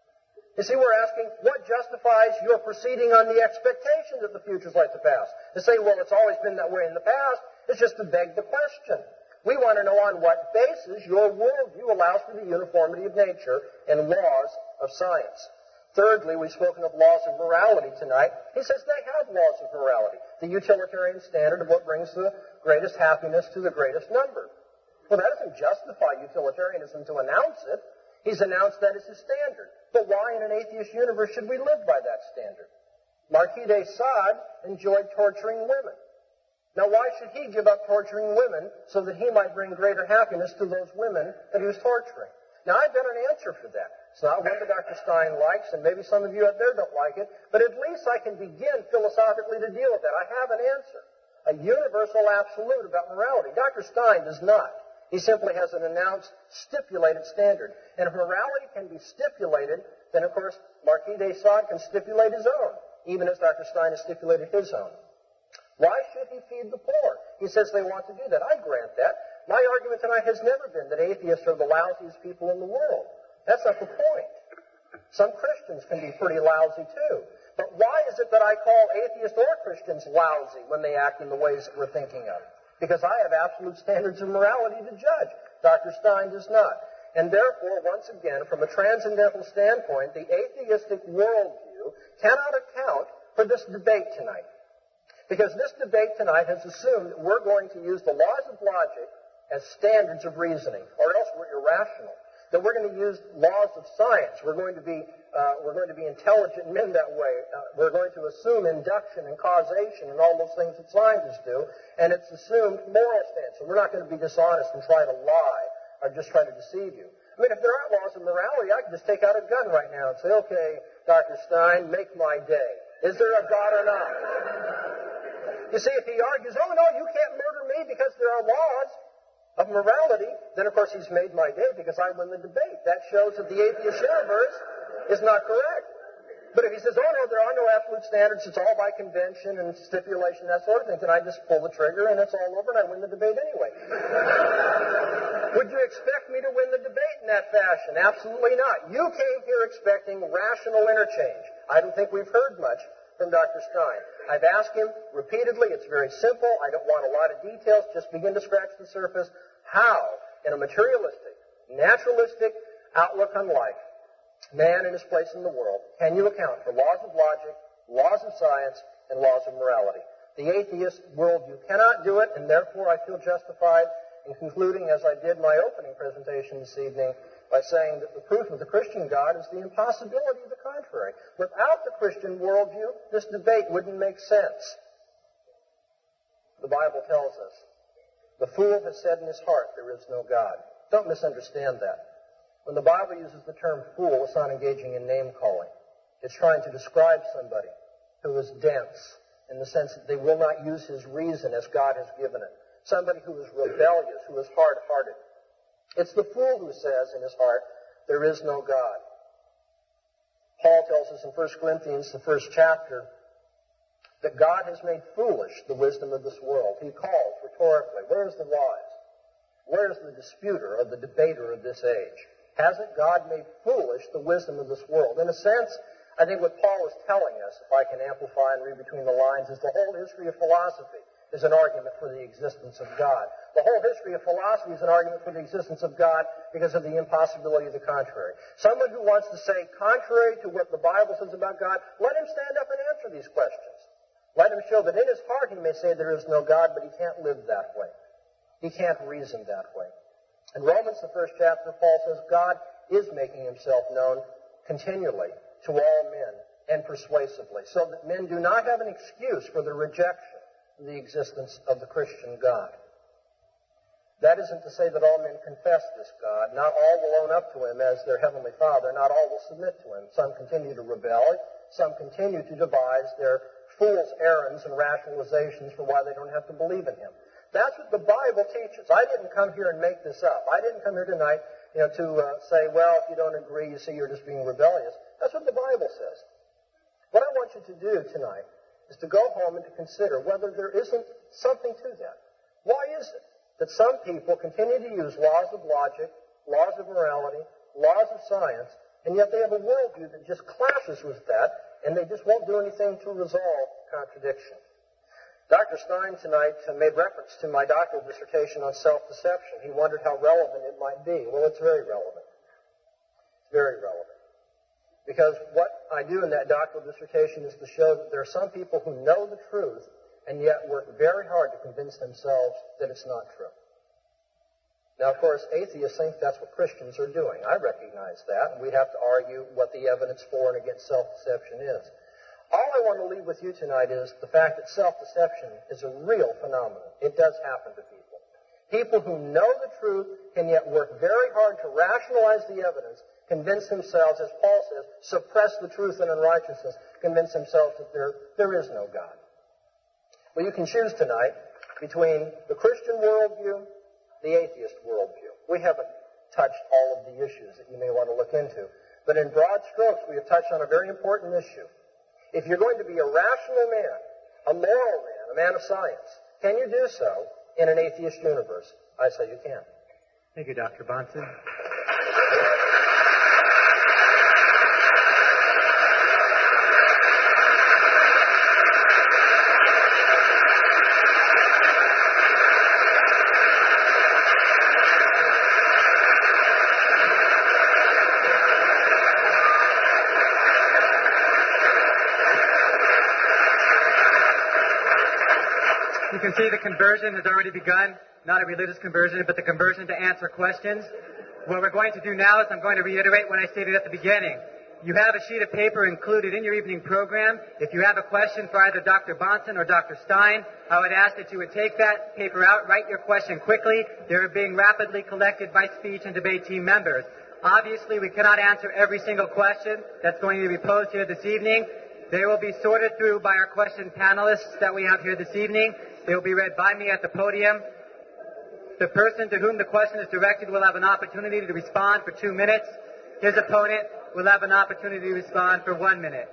You see, we're asking, what justifies your proceeding on the expectation that the future is like the past? To say, well, it's always been that way in the past, is just to beg the question. We want to know on what basis your worldview allows for the uniformity of nature and laws of science. Thirdly, we've spoken of laws of morality tonight. He says they have laws of morality. The utilitarian standard of what brings the greatest happiness to the greatest number. Well, that doesn't justify utilitarianism to announce it. He's announced that as his standard. But why in an atheist universe should we live by that standard? Marquis de Sade enjoyed torturing women. Now, why should he give up torturing women so that he might bring greater happiness to those women that he was torturing? Now, I've got an answer for that. It's not one that Doctor Stein likes, and maybe some of you out there don't like it, but at least I can begin philosophically to deal with that. I have an answer. A universal absolute about morality. Doctor Stein does not. He simply has an announced, stipulated standard. And if morality can be stipulated, then, of course, Marquis de Sade can stipulate his own, even as Doctor Stein has stipulated his own. Why should he feed the poor? He says they want to do that. I grant that. My argument tonight has never been that atheists are the lousiest people in the world. That's not the point. Some Christians can be pretty lousy, too. But why is it that I call atheists or Christians lousy when they act in the ways that we're thinking of? Because I have absolute standards of morality to judge. Doctor Stein does not. And therefore, once again, from a transcendental standpoint, the atheistic worldview cannot account for this debate tonight. Because this debate tonight has assumed that we're going to use the laws of logic as standards of reasoning, or else we're irrational. That we're going to use laws of science. We're going to be uh, we're going to be intelligent men that way. Uh, we're going to assume induction and causation and all those things that scientists do, and it's assumed moral stance. And we're not going to be dishonest and try to lie or just try to deceive you. I mean, if there aren't laws of morality, I could just take out a gun right now and say, okay, Doctor Stein, make my day. Is there a God or not? You see, if he argues, oh, no, you can't murder me because there are laws of morality, then, of course, he's made my day because I win the debate. That shows that the atheist universe is not correct. But if he says, oh, no, there are no absolute standards, it's all by convention and stipulation, that sort of thing, then I just pull the trigger and it's all over and I win the debate anyway. Would you expect me to win the debate in that fashion? Absolutely not. You came here expecting rational interchange. I don't think we've heard much from Doctor Stein. I've asked him repeatedly. It's very simple. I don't want a lot of details. Just begin to scratch the surface. How, in a materialistic, naturalistic outlook on life, man in his place in the world, can you account for laws of logic, laws of science, and laws of morality? The atheist worldview cannot do it, and therefore I feel justified in concluding, as I did my opening presentation this evening, by saying that the proof of the Christian God is the impossibility of the contrary. Without the Christian worldview, this debate wouldn't make sense. The Bible tells us, the fool has said in his heart, there is no God. Don't misunderstand that. When the Bible uses the term fool, it's not engaging in name-calling. It's trying to describe somebody who is dense in the sense that they will not use his reason as God has given it. Somebody who is rebellious, who is hard-hearted. It's the fool who says in his heart, there is no God. Paul tells us in First Corinthians, the first chapter, that God has made foolish the wisdom of this world. He calls rhetorically, where's the wise? Where's the disputer or the debater of this age? Hasn't God made foolish the wisdom of this world? In a sense, I think what Paul is telling us, if I can amplify and read between the lines, is the whole history of philosophy is an argument for the existence of God. The whole history of philosophy is an argument for the existence of God because of the impossibility of the contrary. Someone who wants to say contrary to what the Bible says about God, let him stand up and answer these questions. Let him show that in his heart he may say there is no God, but he can't live that way. He can't reason that way. In Romans, the first chapter, Paul says God is making himself known continually to all men and persuasively, so that men do not have an excuse for the rejection of the existence of the Christian God. That isn't to say that all men confess this God. Not all will own up to him as their heavenly Father. Not all will submit to him. Some continue to rebel. Some continue to devise their fool's errands and rationalizations for why they don't have to believe in him. That's what the Bible teaches. I didn't come here and make this up. I didn't come here tonight, you know, to uh, say, well, if you don't agree, you see, you're just being rebellious. That's what the Bible says. What I want you to do tonight is to go home and to consider whether there isn't something to that. Why is it that some people continue to use laws of logic, laws of morality, laws of science, and yet they have a worldview that just clashes with that, and they just won't do anything to resolve contradiction? Doctor Stein tonight made reference to my doctoral dissertation on self-deception. He wondered how relevant it might be. Well, it's very relevant. It's very relevant. Because what I do in that doctoral dissertation is to show that there are some people who know the truth and yet work very hard to convince themselves that it's not true. Now, of course, atheists think that's what Christians are doing. I recognize that, and we have to argue what the evidence for and against self-deception is. All I want to leave with you tonight is the fact that self-deception is a real phenomenon. It does happen to people. People who know the truth can yet work very hard to rationalize the evidence, convince themselves, as Paul says, suppress the truth and unrighteousness, convince themselves that there, there is no God. Well, you can choose tonight between the Christian worldview, the atheist worldview. We haven't touched all of the issues that you may want to look into, but in broad strokes, we have touched on a very important issue. If you're going to be a rational man, a moral man, a man of science, can you do so in an atheist universe? I say you can. Thank you, Doctor Bahnsen. You can see the conversion has already begun, not a religious conversion, but the conversion to answer questions. What we're going to do now is I'm going to reiterate what I stated at the beginning. You have a sheet of paper included in your evening program. If you have a question for either Doctor Bahnsen or Doctor Stein, I would ask that you would take that paper out, write your question quickly. They're being rapidly collected by speech and debate team members. Obviously, we cannot answer every single question that's going to be posed here this evening. They will be sorted through by our question panelists that we have here this evening. They will be read by me at the podium. The person to whom the question is directed will have an opportunity to respond for two minutes. His opponent will have an opportunity to respond for one minute.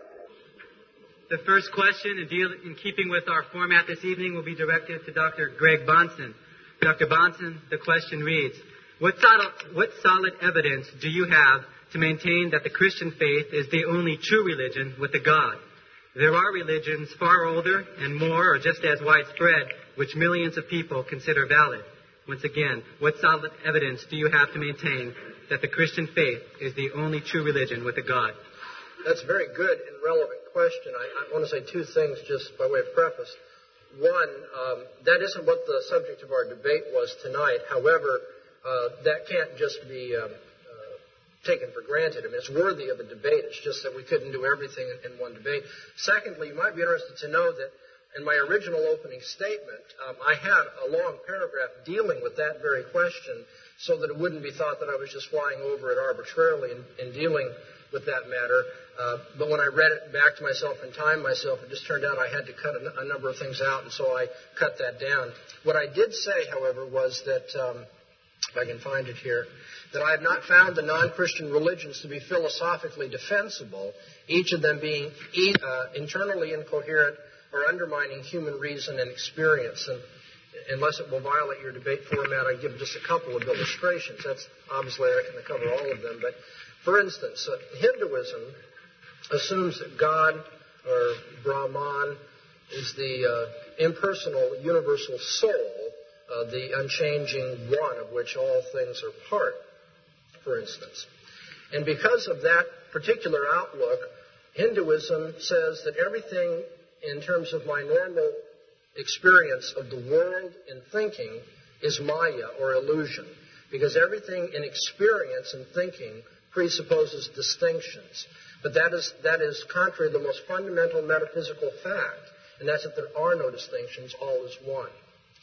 The first question, in, deal, in keeping with our format this evening, will be directed to Doctor Greg Bahnsen. Doctor Bahnsen, the question reads, what solid, what solid evidence do you have to maintain that the Christian faith is the only true religion with a God? There are religions far older and more or just as widespread, which millions of people consider valid. Once again, what solid evidence do you have to maintain that the Christian faith is the only true religion with a God? That's a very good and relevant question. I, I want to say two things just by way of preface. One, um, that isn't what the subject of our debate was tonight. However, uh, that can't just be um, uh, taken for granted. I mean, it's worthy of a debate. It's just that we couldn't do everything in, in one debate. Secondly, you might be interested to know that in my original opening statement, um, I had a long paragraph dealing with that very question so that it wouldn't be thought that I was just flying over it arbitrarily in, in dealing with that matter. Uh, but when I read it back to myself and timed myself, it just turned out I had to cut a, a number of things out, and so I cut that down. What I did say, however, was that, um, if I can find it here, that I have not found the non-Christian religions to be philosophically defensible, each of them being e- uh, internally incoherent or undermining human reason and experience. And unless it will violate your debate format, I give just a couple of illustrations. That's obviously I can cover all of them. But for instance, uh, Hinduism assumes that God or Brahman is the uh, impersonal, universal soul, uh, the unchanging one of which all things are part, for instance. And because of that particular outlook, Hinduism says that everything in terms of my normal experience of the world and thinking is Maya or illusion, because everything in experience and thinking presupposes distinctions. But that is that is contrary to the most fundamental metaphysical fact, and that's that there are no distinctions, all is one.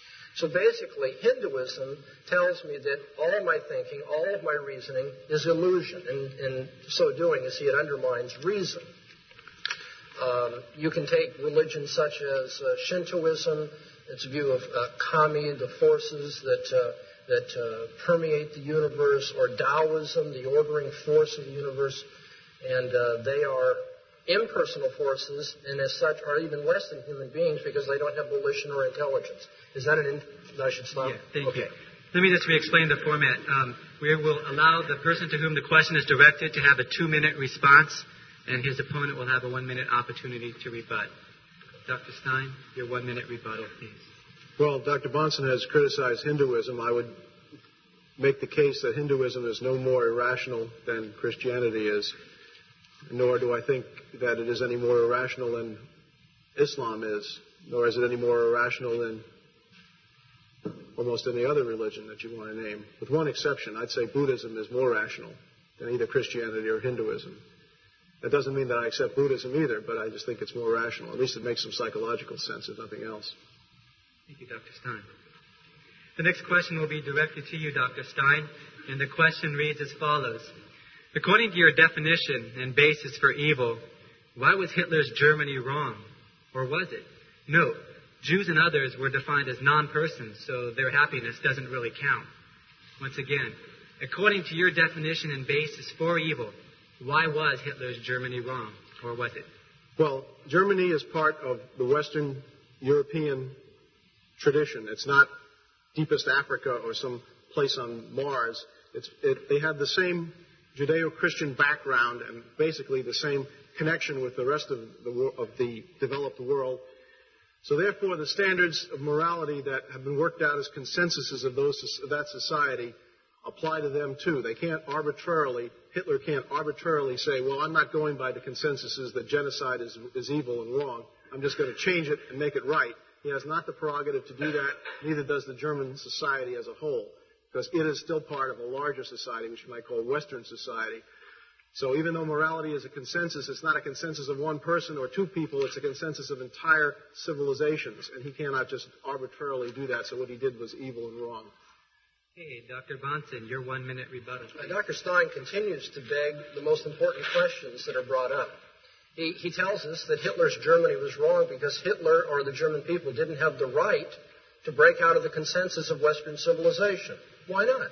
So basically, Hinduism tells me that all of my thinking, all of my reasoning is illusion, and in so doing, you see, it undermines reason. Um, you can take religions such as uh, Shintoism, its view of uh, kami, the forces that uh, that uh, permeate the universe, or Taoism, the ordering force of the universe, and uh, they are impersonal forces, and as such are even less than human beings because they don't have volition or intelligence. Is that an... In- I should stop? Yeah, thank okay. you. Let me just re-explain the format. Um, we will allow the person to whom the question is directed to have a two-minute response, and his opponent will have a one-minute opportunity to rebut. Doctor Stein, your one-minute rebuttal, please. Well, Doctor Bahnsen has criticized Hinduism. I would make the case that Hinduism is no more irrational than Christianity is, nor do I think that it is any more irrational than Islam is, nor is it any more irrational than almost any other religion that you want to name. With one exception, I'd say Buddhism is more rational than either Christianity or Hinduism. That doesn't mean that I accept Buddhism either, but I just think it's more rational. At least it makes some psychological sense, if nothing else. Thank you, Doctor Stein. The next question will be directed to you, Doctor Stein, and the question reads as follows. According to your definition and basis for evil, why was Hitler's Germany wrong? Or was it? Note, Jews and others were defined as non-persons, so their happiness doesn't really count. Once again, according to your definition and basis for evil, why was Hitler's Germany wrong? Or was it? Well, Germany is part of the Western European tradition. It's not deepest Africa or some place on Mars. It's, it, they have the same Judeo-Christian background and basically the same connection with the rest of the, of the developed world. So therefore, the standards of morality that have been worked out as consensuses of those of that society apply to them too. They can't arbitrarily, Hitler can't arbitrarily say, well, I'm not going by the consensuses that genocide is, is evil and wrong. I'm just going to change it and make it right. He has not the prerogative to do that, neither does the German society as a whole, because it is still part of a larger society, which you might call Western society. So even though morality is a consensus, it's not a consensus of one person or two people, it's a consensus of entire civilizations, and he cannot just arbitrarily do that, so what he did was evil and wrong. Hey, Doctor Bahnsen, your one-minute rebuttal. Uh, Doctor Stein continues to beg the most important questions that are brought up. He, he tells us that Hitler's Germany was wrong because Hitler or the German people didn't have the right to break out of the consensus of Western civilization. Why not?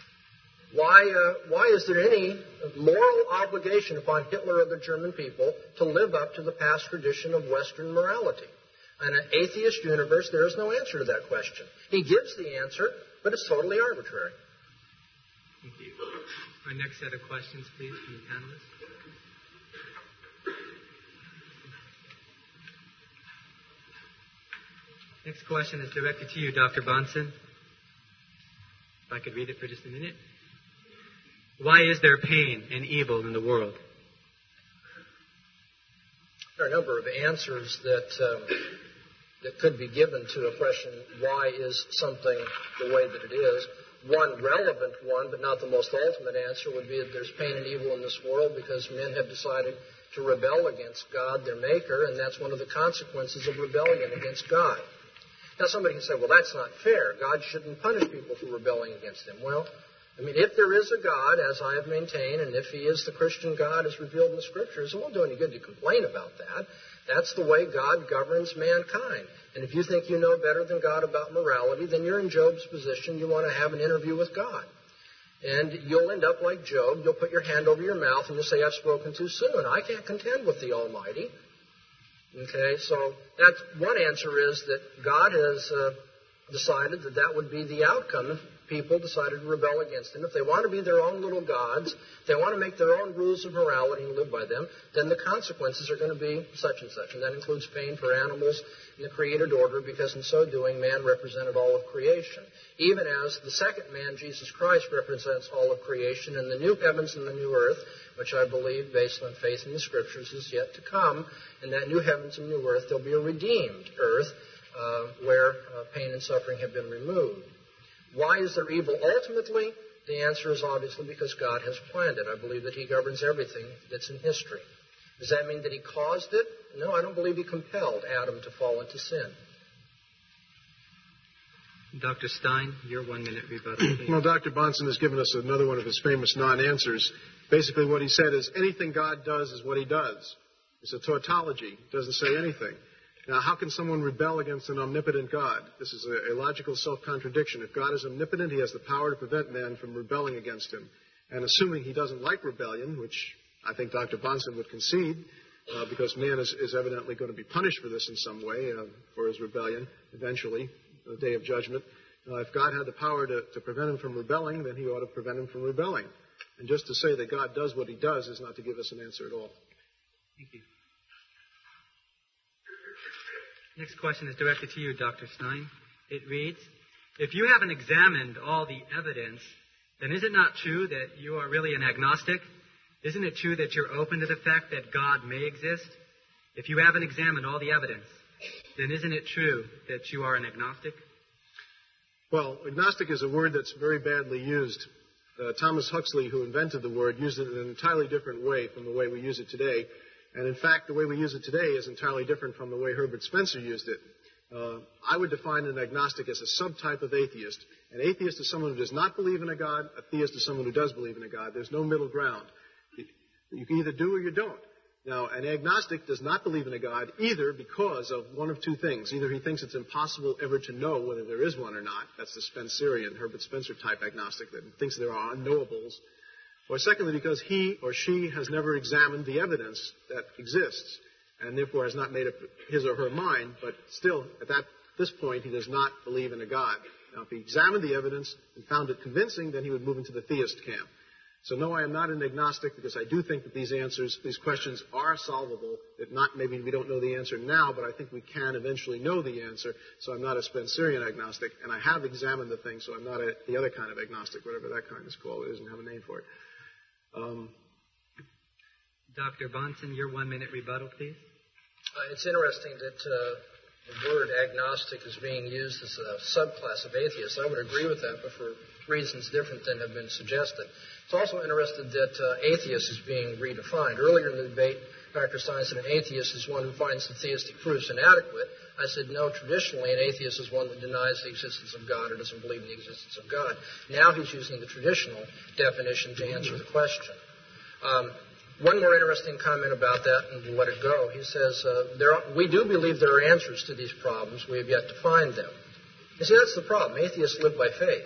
Why, uh, why is there any moral obligation upon Hitler or the German people to live up to the past tradition of Western morality? In an atheist universe, there is no answer to that question. He gives the answer, but it's totally arbitrary. Thank you. Our next set of questions, please, from the panelists. Next question is directed to you, Doctor Bahnsen. If I could read it for just a minute. Why is there pain and evil in the world? There are a number of answers that um, that could be given to a question, why is something the way that it is? One relevant one, but not the most ultimate answer, would be that there's pain and evil in this world because men have decided to rebel against God, their Maker, and that's one of the consequences of rebellion against God. Now, somebody can say, well, that's not fair. God shouldn't punish people for rebelling against Him. Well, I mean, if there is a God, as I have maintained, and if He is the Christian God as revealed in the Scriptures, it won't do any good to complain about that. That's the way God governs mankind. And if you think you know better than God about morality, then you're in Job's position. You want to have an interview with God. And you'll end up like Job. You'll put your hand over your mouth and you'll say, I've spoken too soon. I can't contend with the Almighty. Okay, so that's one answer is that God has uh, decided that that would be the outcome if people decided to rebel against Him. If they want to be their own little gods, if they want to make their own rules of morality and live by them, then the consequences are going to be such and such. And that includes pain for animals in the created order, because in so doing, man represented all of creation. Even as the second man, Jesus Christ, represents all of creation, and the new heavens and the new earth, which I believe, based on faith in the Scriptures, is yet to come. In that new heavens and new earth, there'll be a redeemed earth uh, where uh, pain and suffering have been removed. Why is there evil? Ultimately, the answer is obviously because God has planned it. I believe that He governs everything that's in history. Does that mean that He caused it? No, I don't believe He compelled Adam to fall into sin. Doctor Stein, your one-minute rebuttal, please. Well, Doctor Bahnsen has given us another one of his famous non-answers. Basically, what he said is anything God does is what He does. It's a tautology. It doesn't say anything. Now, how can someone rebel against an omnipotent God? This is a, a logical self-contradiction. If God is omnipotent, He has the power to prevent man from rebelling against Him. And assuming He doesn't like rebellion, which I think Doctor Bahnsen would concede, uh, because man is, is evidently going to be punished for this in some way, uh, for his rebellion, eventually, the day of judgment. Uh, if God had the power to, to prevent him from rebelling, then he ought to prevent him from rebelling. And just to say that God does what he does is not to give us an answer at all. Thank you. Next question is directed to you, Doctor Stein. It reads, if you haven't examined all the evidence, then is it not true that you are really an agnostic? Isn't it true that you're open to the fact that God may exist? If you haven't examined all the evidence, then isn't it true that you are an agnostic? Well, agnostic is a word that's very badly used. Uh, Thomas Huxley, who invented the word, used it in an entirely different way from the way we use it today. And in fact, the way we use it today is entirely different from the way Herbert Spencer used it. Uh, I would define an agnostic as a subtype of atheist. An atheist is someone who does not believe in a God. A theist is someone who does believe in a God. There's no middle ground. You can either do or you don't. Now, an agnostic does not believe in a God either because of one of two things. Either he thinks it's impossible ever to know whether there is one or not. That's the Spencerian, Herbert Spencer type agnostic that thinks there are unknowables. Or secondly, because he or she has never examined the evidence that exists and therefore has not made up his or her mind, but still, at that, this point, he does not believe in a God. Now, if he examined the evidence and found it convincing, then he would move into the theist camp. So no, I am not an agnostic because I do think that these answers, these questions are solvable. That not maybe we don't know the answer now, but I think we can eventually know the answer. So I'm not a Spencerian agnostic, and I have examined the thing, so I'm not a, the other kind of agnostic, whatever that kind is called. It doesn't have a name for it. Um, Doctor Bahnsen, your one-minute rebuttal, please. Uh, it's interesting that uh, the word agnostic is being used as a subclass of atheists. I would agree with that, but for reasons different than have been suggested. It's also interesting that uh, atheist is being redefined. Earlier in the debate, Doctor Stein said an atheist is one who finds the theistic proofs inadequate. I said, no, traditionally an atheist is one that denies the existence of God or doesn't believe in the existence of God. Now he's using the traditional definition to answer the question. Um, one more interesting comment about that, and we'll let it go. He says, uh, there are, we do believe there are answers to these problems. We have yet to find them. You see, that's the problem. Atheists live by faith.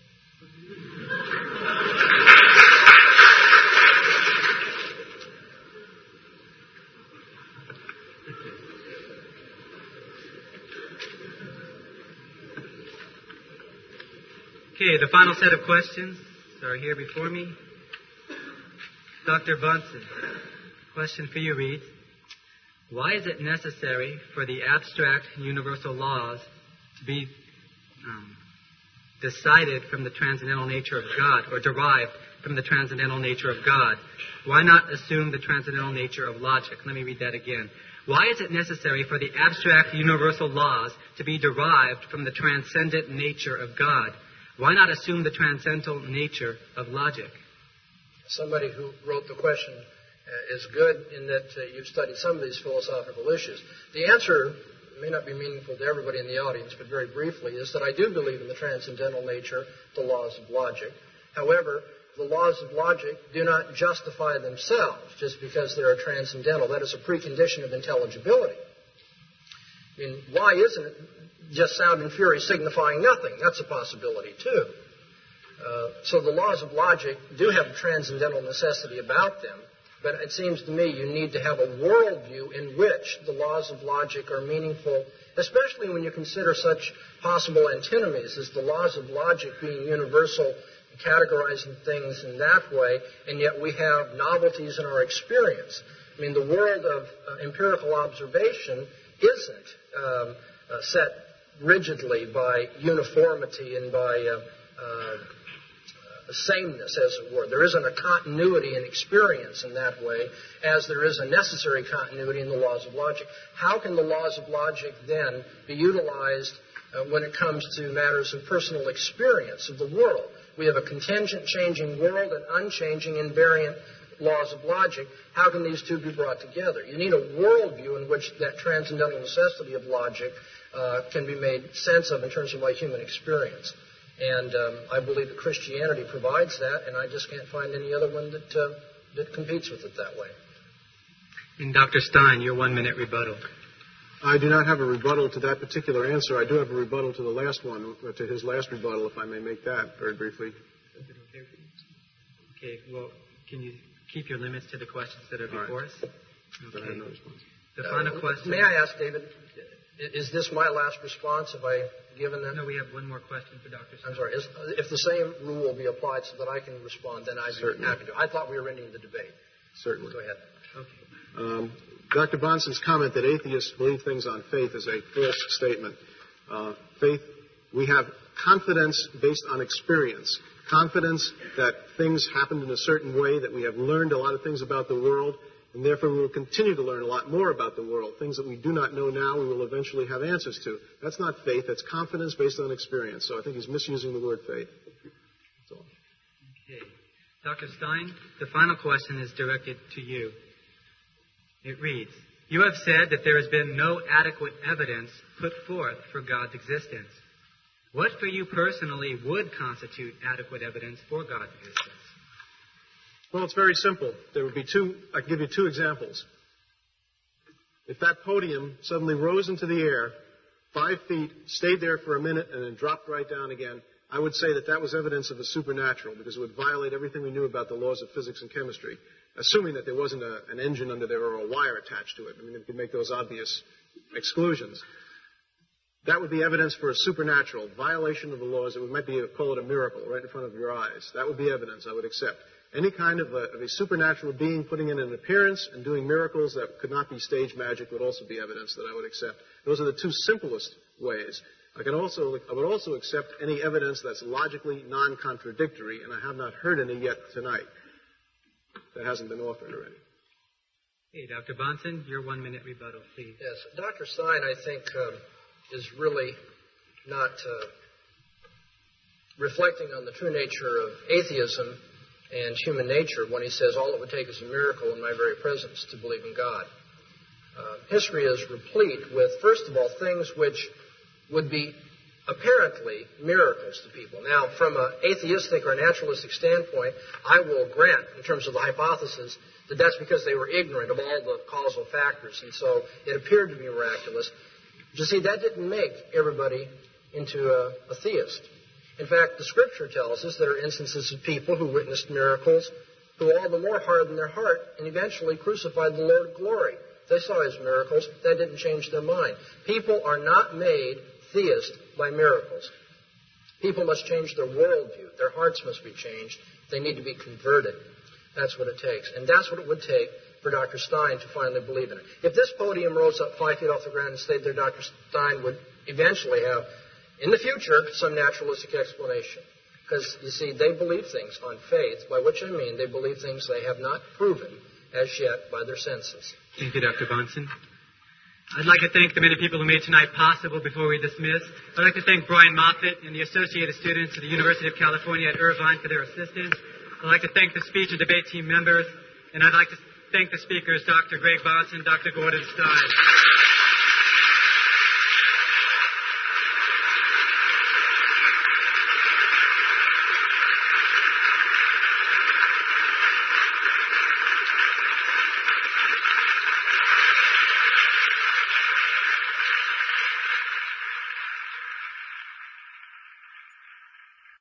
Okay, the final set of questions are here before me. Doctor Bahnsen, question for you reads, why is it necessary for the abstract universal laws to be um, decided from the transcendental nature of God, or derived from the transcendental nature of God? Why not assume the transcendental nature of logic? Let me read that again. Why is it necessary for the abstract universal laws to be derived from the transcendent nature of God? Why not assume the transcendental nature of logic? Somebody who wrote the question uh, is good in that uh, you've studied some of these philosophical issues. The answer may not be meaningful to everybody in the audience, but very briefly, is that I do believe in the transcendental nature, the laws of logic. However, the laws of logic do not justify themselves just because they are transcendental. That is a precondition of intelligibility. I mean, why isn't it just sound and fury signifying nothing? That's a possibility, too. Uh, so the laws of logic do have a transcendental necessity about them, but it seems to me you need to have a worldview in which the laws of logic are meaningful, especially when you consider such possible antinomies as the laws of logic being universal, categorizing things in that way, and yet we have novelties in our experience. I mean, the world of uh, empirical observation isn't um, uh, set rigidly by uniformity and by uh, uh, sameness, as it were. There isn't a continuity in experience in that way, as there is a necessary continuity in the laws of logic. How can the laws of logic then be utilized uh, when it comes to matters of personal experience of the world? We have a contingent changing world and unchanging invariant laws of logic. How can these two be brought together? You need a worldview in which that transcendental necessity of logic uh, can be made sense of in terms of my human experience. And um, I believe that Christianity provides that, and I just can't find any other one that, uh, that competes with it that way. And Doctor Stein, your one-minute rebuttal. I do not have a rebuttal to that particular answer. I do have a rebuttal to the last one, to his last rebuttal, if I may make that very briefly. Okay, well, can you keep your limits to the questions that are before right. us? But I have no response. The final question. May I ask, David, is this my last response? Have I given that? No, we have one more question for Doctor Stein. I'm sorry. Is, if the same rule will be applied so that I can respond, then I'd be happy to. I thought we were ending the debate. Certainly. Go ahead. Okay. Um, Doctor Bonson's comment that atheists believe things on faith is a false statement. Uh, faith, we have confidence based on experience. Confidence that things happened in a certain way, that we have learned a lot of things about the world, and therefore we will continue to learn a lot more about the world. Things that we do not know now, we will eventually have answers to. That's not faith, that's confidence based on experience. So I think he's misusing the word faith. That's all. Okay. Doctor Stein, the final question is directed to you. It reads, you have said that there has been no adequate evidence put forth for God's existence. What for you personally would constitute adequate evidence for God's existence? Well, it's very simple. There would be two, I can give you two examples. If that podium suddenly rose into the air, five feet, stayed there for a minute, and then dropped right down again, I would say that that was evidence of a supernatural, because it would violate everything we knew about the laws of physics and chemistry, assuming that there wasn't a, an engine under there or a wire attached to it. I mean, it could make those obvious exclusions. That would be evidence for a supernatural violation of the laws. It might be, call it a miracle, right in front of your eyes. That would be evidence I would accept. Any kind of a, of a supernatural being putting in an appearance and doing miracles that could not be stage magic would also be evidence that I would accept. Those are the two simplest ways. I can also, I would also accept any evidence that's logically non-contradictory, and I have not heard any yet tonight. That hasn't been offered already. Hey, Doctor Bonson, your one-minute rebuttal, please. Yes, Doctor Stein, I think, um, is really not uh, reflecting on the true nature of atheism and human nature when he says all it would take is a miracle in my very presence to believe in God. Uh, history is replete with, first of all, things which would be apparently miracles to people. Now, from an atheistic or a naturalistic standpoint, I will grant, in terms of the hypothesis, that that's because they were ignorant of all the causal factors, and so it appeared to be miraculous. But you see, that didn't make everybody into a, a theist. In fact, the Scripture tells us there are instances of people who witnessed miracles who all the more hardened their heart and eventually crucified the Lord of glory. They saw his miracles. That didn't change their mind. People are not made theist by miracles. People must change their worldview. Their hearts must be changed. They need to be converted. That's what it takes. And that's what it would take for Doctor Stein to finally believe in it. If this podium rose up five feet off the ground and stayed there, Doctor Stein would eventually have, in the future, some naturalistic explanation. Because, you see, they believe things on faith, by which I mean they believe things they have not proven as yet by their senses. Thank you, Doctor Bonson. I'd like to thank the many people who made tonight possible before we dismiss. I'd like to thank Brian Moffitt and the associated students of the University of California at Irvine for their assistance. I'd like to thank the speech and debate team members, and I'd like to thank the speakers, Doctor Greg Bonson, Doctor Gordon Stein.